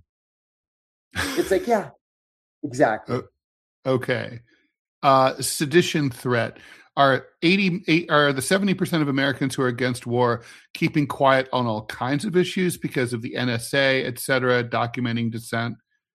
It's like, yeah, exactly. Okay. Uh, sedition threat. Are eighty are the seventy percent of Americans who are against war keeping quiet on all kinds of issues because of the N S A, et cetera, documenting dissent?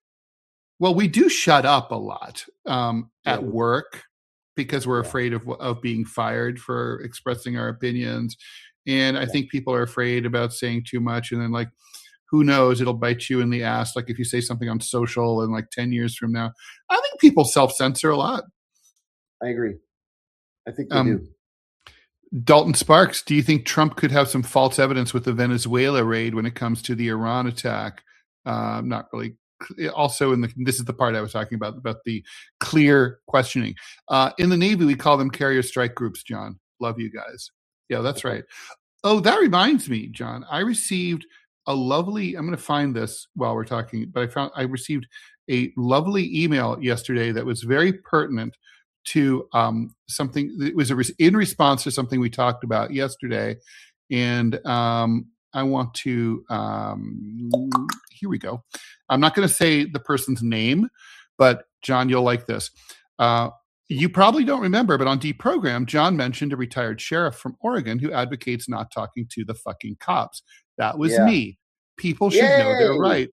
Well, we do shut up a lot um, at yeah. work because we're yeah. afraid of of being fired for expressing our opinions. And I yeah. think people are afraid about saying too much. And then, like, who knows, it'll bite you in the ass. Like if you say something on social and like ten years from now, I think people self-censor a lot. I agree. I think they um, do. Dalton Sparks, do you think Trump could have some false evidence with the Venezuela raid when it comes to the Iran attack? Uh, not really. Also, in the this is the part I was talking about, about the clear questioning. Uh, in the Navy, we call them carrier strike groups, John. Love you guys. Yeah, that's right. Oh, that reminds me, John. I received a lovely, I'm going to find this while we're talking, but I found I received a lovely email yesterday that was very pertinent to um, something. It was a re- in response to something we talked about yesterday. And um, I want to, um, here we go. I'm not going to say the person's name, but John, you'll like this. Uh, you probably don't remember, but on Deprogram, John mentioned a retired sheriff from Oregon who advocates not talking to the fucking cops. That was yeah. me. People should Yay! know their rights.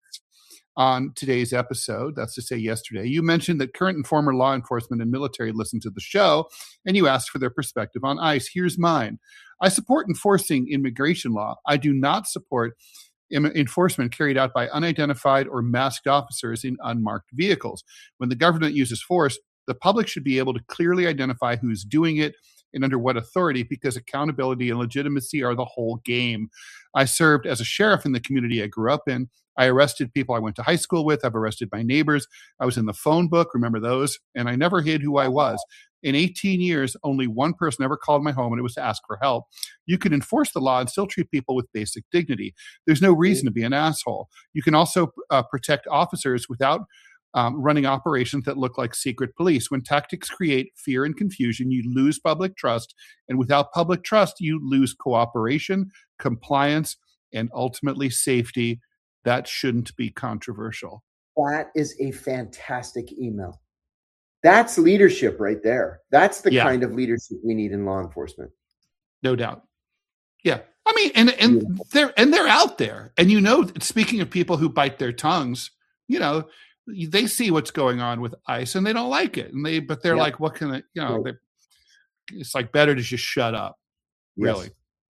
On today's episode, that's to say yesterday, you mentioned that current and former law enforcement and military listen to the show, and you asked for their perspective on ICE. Here's mine. I support enforcing immigration law. I do not support im- enforcement carried out by unidentified or masked officers in unmarked vehicles. When the government uses force, the public should be able to clearly identify who's doing it and under what authority, because accountability and legitimacy are the whole game. I served as a sheriff in the community I grew up in. I arrested people I went to high school with. I've arrested my neighbors. I was in the phone book. Remember those? And I never hid who I was. In eighteen years, only one person ever called my home, and it was to ask for help. You can enforce the law and still treat people with basic dignity. There's no reason to be an asshole. You can also uh, protect officers without Um, running operations that look like secret police. When tactics create fear and confusion, you lose public trust. And without public trust, you lose cooperation, compliance, and ultimately safety. That shouldn't be controversial. That is a fantastic email. That's leadership right there. That's the yeah. kind of leadership we need in law enforcement. No doubt. Yeah. I mean, and, and yeah. they're, and they're out there. And, you know, speaking of people who bite their tongues, you know, they see what's going on with ICE and they don't like it. And they, but they're yeah. like, what can I, you know, right. it's like better to just shut up. Yes. Really.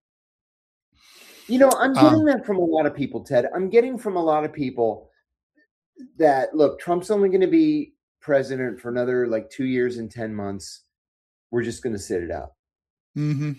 You know, I'm getting um, that from a lot of people, Ted. I'm getting from a lot of people that, look, Trump's only going to be president for another like two years and ten months. We're just going to sit it out. Mm-hmm.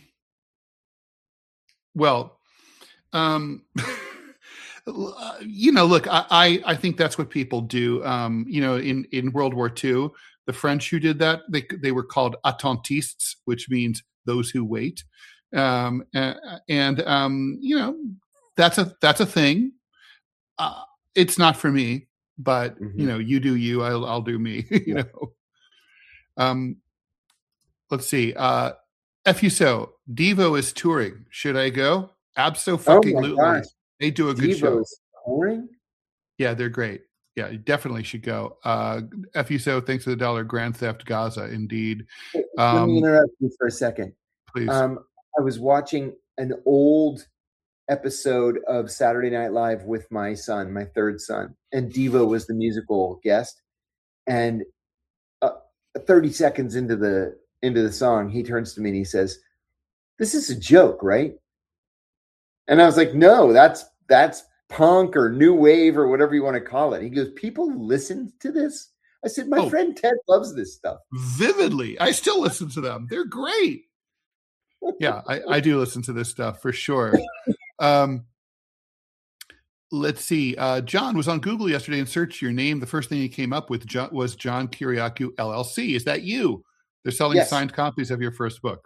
Well, um, you know, look, I, I, I think that's what people do. Um, you know, in, in World War Two, the French who did that, they they were called attentistes, which means those who wait. Um, and, and um, you know, that's a that's a thing. Uh, it's not for me, but mm-hmm. you know, you do you, I'll I'll do me. you yeah. know. Um, let's see. Uh, F U S O, Devo is touring. Should I go? Abso-fucking-lutely. Oh they do a good Devo show. Is touring? Yeah, they're great. Yeah, you definitely should go. Uh, F U S O, thanks for the dollar. Grand Theft Gaza, indeed. Um, Let me interrupt you for a second. Please. Um, I was watching an old episode of Saturday Night Live with my son, my third son, and Devo was the musical guest. And uh, thirty seconds into the into the song, he turns to me and he says, "This is a joke, right?" And I was like, "No, that's that's punk or new wave or whatever you want to call it." He goes, "People listen to this?" I said, "My Oh. friend Ted loves this stuff." Vividly. I still listen to them. They're great. Yeah, I, I do listen to this stuff for sure. Um, let's see. Uh, John was on Google yesterday and searched your name. The first thing he came up with John, was John Kiriakou L L C. Is that you? They're selling Yes. signed copies of your first book.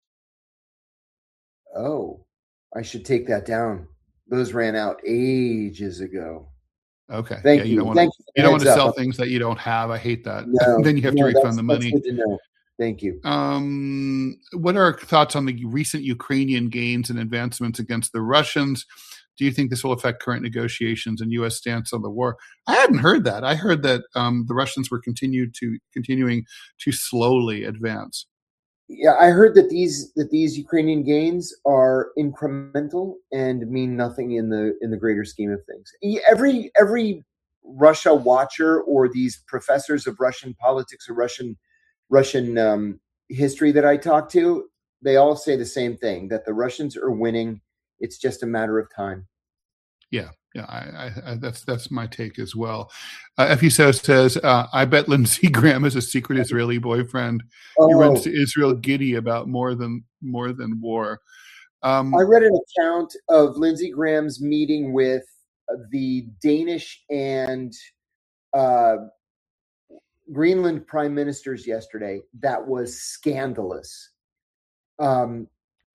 Oh, I should take that down. Those ran out ages ago. Okay. Thank yeah, you. you don't want to, you you don't want to up. sell things that you don't have. I hate that. No, Then you have no, to refund the money. That's good to know. Thank you. Um, what are our thoughts on the recent Ukrainian gains and advancements against the Russians? Do you think this will affect current negotiations and U S stance on the war? I hadn't heard that. I heard that um, the Russians were continued to continuing to slowly advance. Yeah, I heard that these that these Ukrainian gains are incremental and mean nothing in the in the greater scheme of things. Every every Russia watcher or these professors of Russian politics or Russian Russian um, history that I talk to, they all say the same thing, that the Russians are winning. It's just a matter of time. Yeah, yeah, I, I, I, that's that's my take as well. Uh, F U S O says, uh, I bet Lindsey Graham has a secret Israeli boyfriend. Oh, He runs to Israel giddy about more than more than war. Um, I read an account of Lindsey Graham's meeting with the Danish and uh, Greenland prime ministers yesterday. That was scandalous. Um,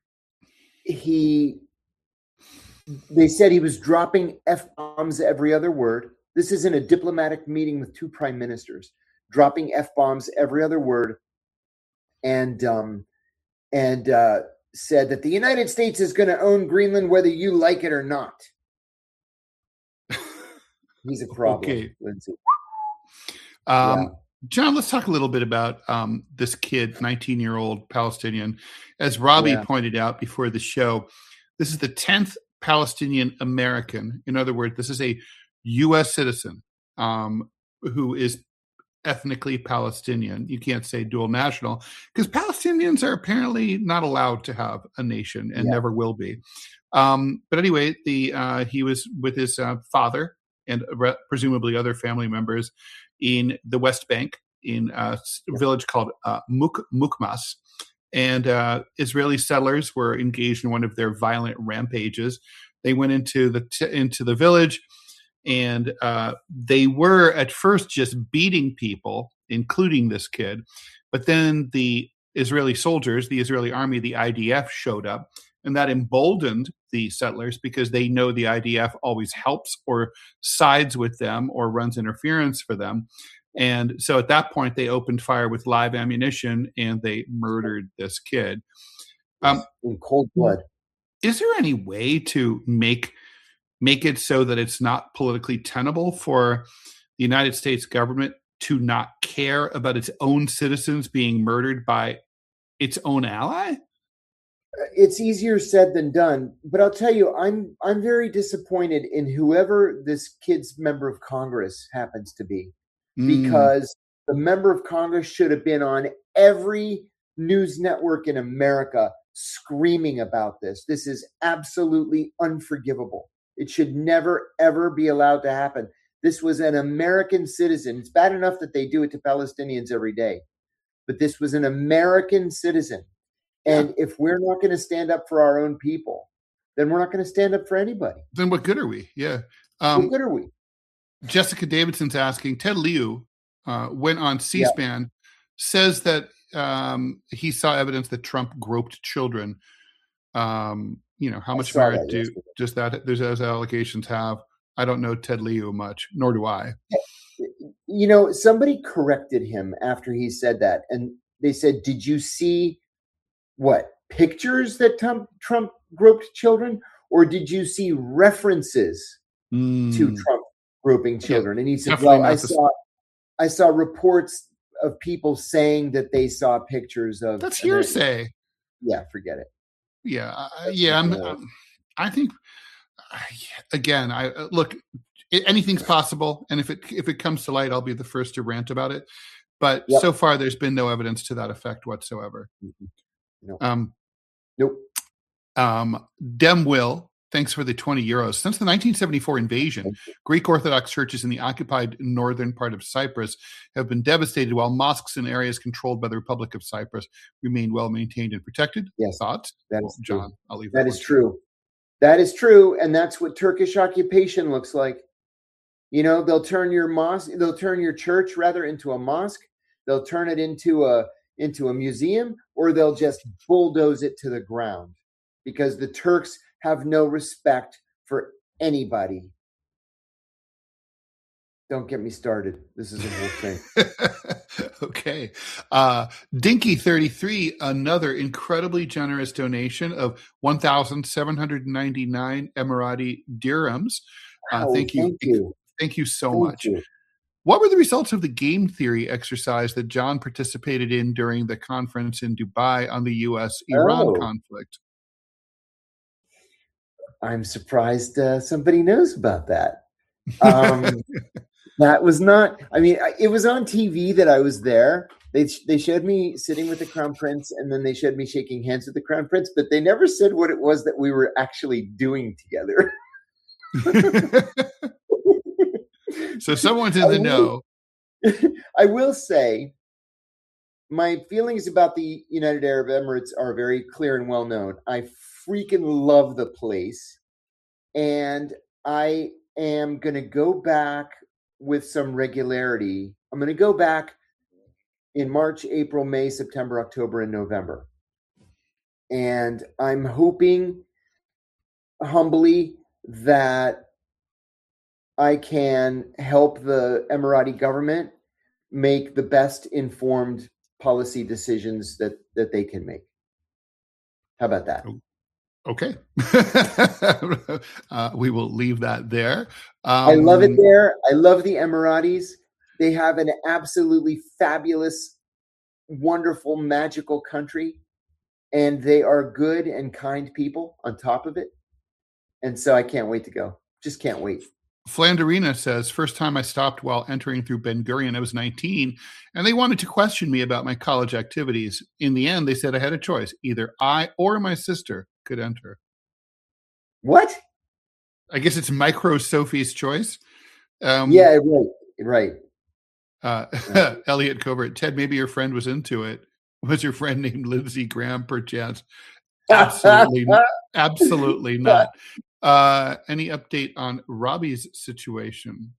he, they said he was dropping F-bombs every other word. This is in a diplomatic meeting with two prime ministers, dropping F-bombs every other word, and um, and uh, said that the United States is going to own Greenland whether you like it or not. He's a problem, okay. Lindsey. Um, yeah. John, let's talk a little bit about um, this kid, nineteen-year-old Palestinian. As Robbie Yeah. pointed out before the show, this is the tenth Palestinian American. In other words, this is a U S citizen um, who is ethnically Palestinian. You can't say dual national because Palestinians are apparently not allowed to have a nation and Yeah. never will be. Um, but anyway, the uh, he was with his uh, father and re- presumably other family members in the West Bank in a village called uh, Muk- Mukmas. And uh, Israeli settlers were engaged in one of their violent rampages. They went into the t- into the village, and uh, they were at first just beating people, including this kid. But then the Israeli soldiers, the Israeli army, the I D F showed up, and that emboldened the settlers because they know the I D F always helps or sides with them or runs interference for them. And so at that point, they opened fire with live ammunition and they murdered this kid. Um, In cold blood. Is there any way to make make it so that it's not politically tenable for the United States government to not care about its own citizens being murdered by its own ally? It's easier said than done, but I'll tell you, I'm I'm very disappointed in whoever this kid's member of Congress happens to be, because mm. the member of Congress should have been on every news network in America screaming about this. This is absolutely unforgivable. It should never, ever be allowed to happen. This was an American citizen. It's bad enough that they do it to Palestinians every day, but this was an American citizen. And yeah. if we're not going to stand up for our own people, then we're not going to stand up for anybody. Then what good are we? Yeah. Um, what good are we? Jessica Davidson's asking, Ted Lieu uh, went on C-SPAN, yeah. says that um, he saw evidence that Trump groped children. Um, you know, how much merit do does that does those allegations have? I don't know Ted Lieu much, nor do I. You know, somebody corrected him after he said that. And they said, did you see what pictures that Trump, Trump groped children, or did you see references mm. to Trump groping children? Yeah, and he said, well, I saw, I saw reports of people saying that they saw pictures of. That's hearsay. Then, yeah, forget it. Yeah, uh, yeah. I'm, I'm, I think uh, again, I uh, look. It, anything's possible, and if it if it comes to light, I'll be the first to rant about it. But Yep. so far, there's been no evidence to that effect whatsoever. Mm-hmm. No. Um, nope. Um, Dem Will, thanks for the twenty euros. Since the nineteen seventy-four invasion, Greek Orthodox churches in the occupied northern part of Cyprus have been devastated, while mosques in areas controlled by the Republic of Cyprus remain well maintained and protected. Yes. Thoughts? That well, is true. John, I'll leave that. That is true. That is true. And that's what Turkish occupation looks like. You know, they'll turn your mosque, they'll turn your church rather into a mosque. They'll turn it into a into a museum, or they'll just bulldoze it to the ground, because the Turks have no respect for anybody. Don't get me started. This is a whole thing. Okay. Uh, Dinky thirty-three, another incredibly generous donation of one thousand seven hundred ninety-nine Emirati dirhams. Uh, Oh, thank you. thank you. Thank you so Thank much. you. What were the results of the game theory exercise that John participated in during the conference in Dubai on the U S Iran Oh. conflict? I'm surprised uh, somebody knows about that. Um, that was not, I mean, I- it was on T V that I was there. They they showed me sitting with the Crown Prince, and then they showed me shaking hands with the Crown Prince, but they never said what it was that we were actually doing together. So someone's in the know. I will say my feelings about the United Arab Emirates are very clear and well known. I freaking love the place, and I am going to go back with some regularity. I'm going to go back in March, April, May, September, October, and November. And I'm hoping humbly that I can help the Emirati government make the best informed policy decisions that, that they can make. How about that? Okay. uh, we will leave that there. Um, I love it there. I love the Emiratis. They have an absolutely fabulous, wonderful, magical country. And they are good and kind people on top of it. And so I can't wait to go. Just can't wait. Flanderina says, first time I stopped while entering through Ben Gurion, I was nineteen, and they wanted to question me about my college activities. In the end, they said I had a choice. Either I or my sister could enter. What? I guess it's Micro Sophie's choice. Um, yeah, right, right. Uh, right. Elliot Covert, Ted, maybe your friend was into it. Was your friend named Lindsey Graham, perchance? Absolutely, absolutely not. Uh, any update on Robbie's situation?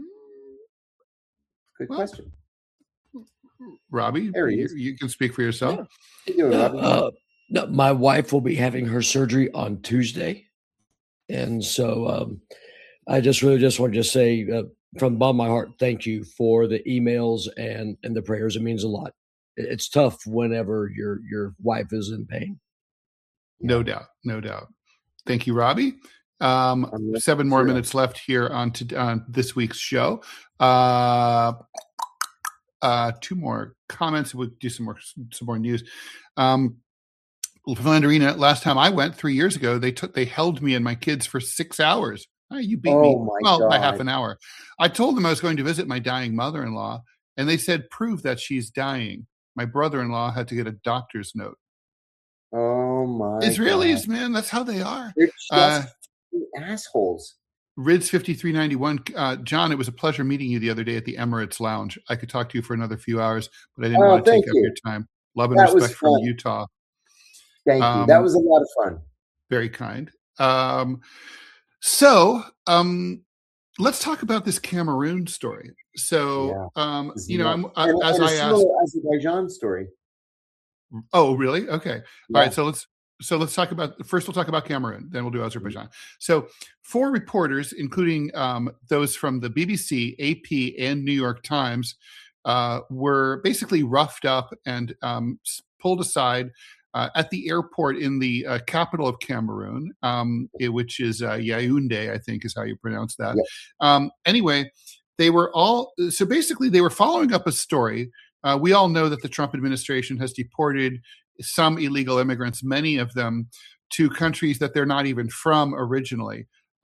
Good well, question. Robbie, you, you can speak for yourself. Yeah. Doing, uh, uh, no, my wife will be having her surgery on Tuesday. And so um, I just really just want to just say uh, from the bottom of my heart, thank you for the emails and, and the prayers. It means a lot. It's tough whenever your your wife is in pain. No doubt. No doubt. Thank you, Robbie. Um, seven more minutes left here on, to, on this week's show. Uh, uh, two more comments. We'll do some more some more news. Um, Flanderina, last time I went three years ago, they took they held me and my kids for six hours. Oh, you beat oh me. My well, God. by half an hour. I told them I was going to visit my dying mother-in-law, and they said, prove that she's dying. My brother-in-law had to get a doctor's note. Oh my Israelis, God. Man, that's how they are. They're just uh, assholes. Rids fifty-three ninety-one, uh, John, it was a pleasure meeting you the other day at the Emirates Lounge. I could talk to you for another few hours, but I didn't oh, want to take you. up your time. Love and that respect from Utah. Thank um, you. That was a lot of fun. Very kind. Um, so um, let's talk about this Cameroon story. So, yeah. um, you know, I'm, uh, and, as and I asked, Azerbaijan story. Oh, really? Okay. Yeah. All right. So let's so let's talk about first. We'll talk about Cameroon, then we'll do Azerbaijan. So, four reporters, including um, those from the B B C, A P, and New York Times, uh, were basically roughed up and um, pulled aside uh, at the airport in the uh, capital of Cameroon, um, which is uh, Yaoundé, I think is how you pronounce that. Yeah. Um, anyway, they were all so basically they were following up a story. Uh, we all know that the Trump administration has deported some illegal immigrants, many of them, to countries that they're not even from originally.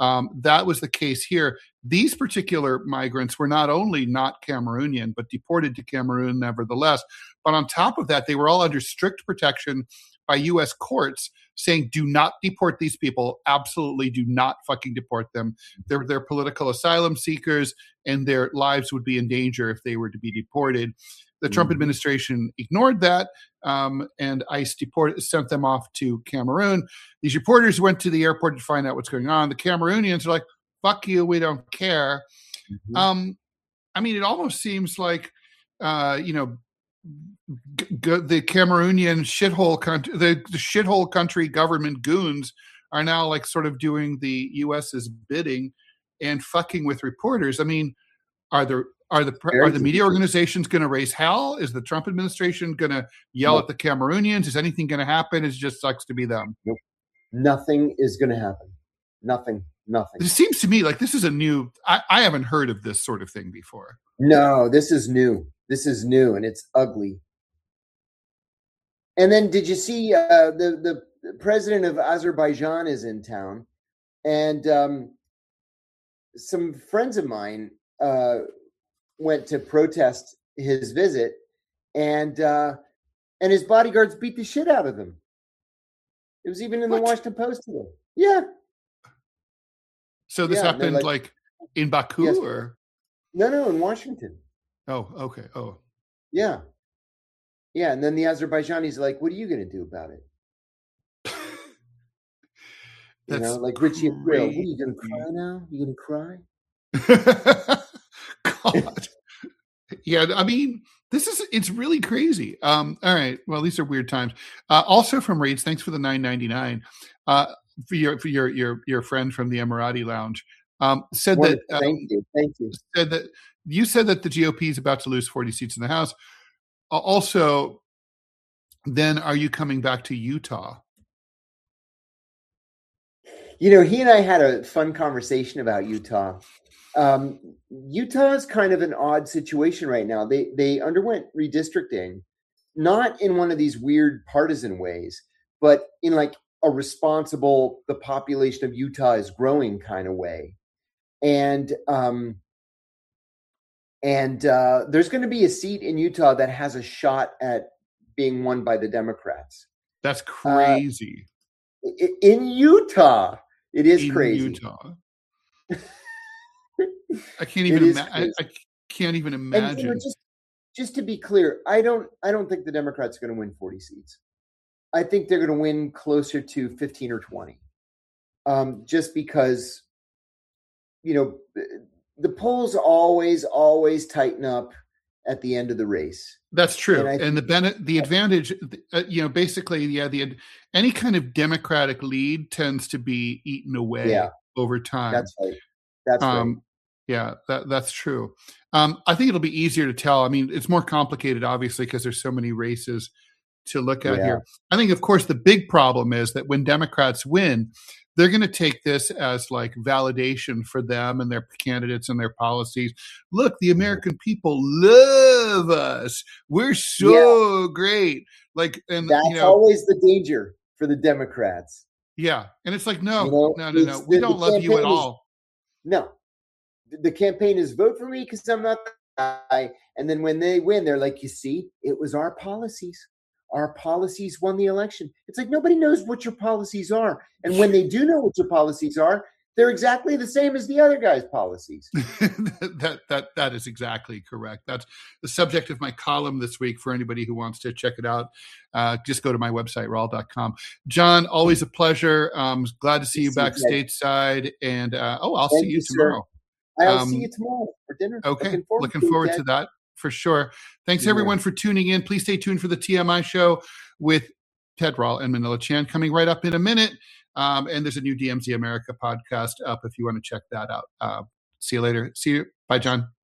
Um, that was the case here. These particular migrants were not only not Cameroonian, but deported to Cameroon nevertheless. But on top of that, they were all under strict protection by U S courts saying, do not deport these people. Absolutely do not fucking deport them. They're, they're political asylum seekers, and their lives would be in danger if they were to be deported. The Trump mm-hmm. administration ignored that, um, and ICE deported, sent them off to Cameroon. These reporters went to the airport to find out what's going on. The Cameroonians are like, fuck you, we don't care. Mm-hmm. Um, I mean, it almost seems like, uh, you know, g- g- the Cameroonian shithole country, the, the shithole country government goons are now like sort of doing the U S's bidding and fucking with reporters. I mean, are there Are the are the media organizations going to raise hell? Is the Trump administration going to yell nope. at the Cameroonians? Is anything going to happen? It just sucks to be them. Nope. Nothing is going to happen. Nothing. Nothing. It seems to me like this is a new. I, I haven't heard of this sort of thing before. No, this is new. This is new, and it's ugly. And then, did you see uh, the the president of Azerbaijan is in town, and um, some friends of mine uh, went to protest his visit, and uh, and his bodyguards beat the shit out of him. It was even in what? the Washington Post today. Yeah. So this yeah, happened like, like in Baku yes. or? No, no, in Washington. Oh, okay. Oh. Yeah. Yeah, and then the Azerbaijanis are like, what are you going to do about it? You know, like Richie April, what are you going to cry now? You going to cry? God. Yeah, I mean, this is, it's really crazy. Um, all right. Well, these are weird times. Uh, also from Raids, thanks for the nine ninety-nine. Uh, for your for your your your friend from the Emirati Lounge. Um, said well, that um, thank you. Thank you. Said that you said that the G O P is about to lose forty seats in the House. Uh, also, then are you coming back to Utah? You know, he and I had a fun conversation about Utah. Um, Utah is kind of an odd situation right now. They they underwent redistricting, not in one of these weird partisan ways, but in like a responsible, the population of Utah is growing kind of way. And um, and uh, there's going to be a seat in Utah that has a shot at being won by the Democrats. That's crazy. Uh, in Utah, it is in crazy. Utah. I can't even. Ima- I, I can't even imagine. And, you know, just, just to be clear, I don't. I don't think the Democrats are going to win forty seats. I think they're going to win closer to fifteen or twenty, um, just because, you know, the polls always, always tighten up at the end of the race. That's true, and, and the benefit, the advantage, uh, you know, basically, yeah, the any kind of Democratic lead tends to be eaten away yeah, over time. That's right. That's um, right. Yeah, that, that's true. Um, I think it'll be easier to tell. I mean, it's more complicated, obviously, because there's so many races to look at yeah. here. I think, of course, the big problem is that when Democrats win, they're going to take this as like validation for them and their candidates and their policies. Look, the American people love us. We're so yeah. great. Like, and that's you know, always the danger for the Democrats. Yeah, and it's like, no, you know, no, no, no. We the, don't the love you at all. Is, no, the campaign is vote for me because I'm not the guy. And then when they win, they're like, you see, it was our policies. Our policies won the election. It's like nobody knows what your policies are. And when they do know what your policies are, they're exactly the same as the other guy's policies. that that that is exactly correct. That's the subject of my column this week for anybody who wants to check it out. Uh, just go to my website, raul dot com. John, always a pleasure. Um, glad to see you back stateside. And uh, oh, I'll Thank see you, you tomorrow. Sir. I'll um, see you tomorrow for dinner. Okay, looking forward, looking to, forward to that. For sure. Thanks, everyone, for tuning in. Please stay tuned for the T M I show with Ted Rall and Manila Chan coming right up in a minute. Um, and there's a new D M Z America podcast up if you want to check that out. Uh, see you later. See you. Bye, John.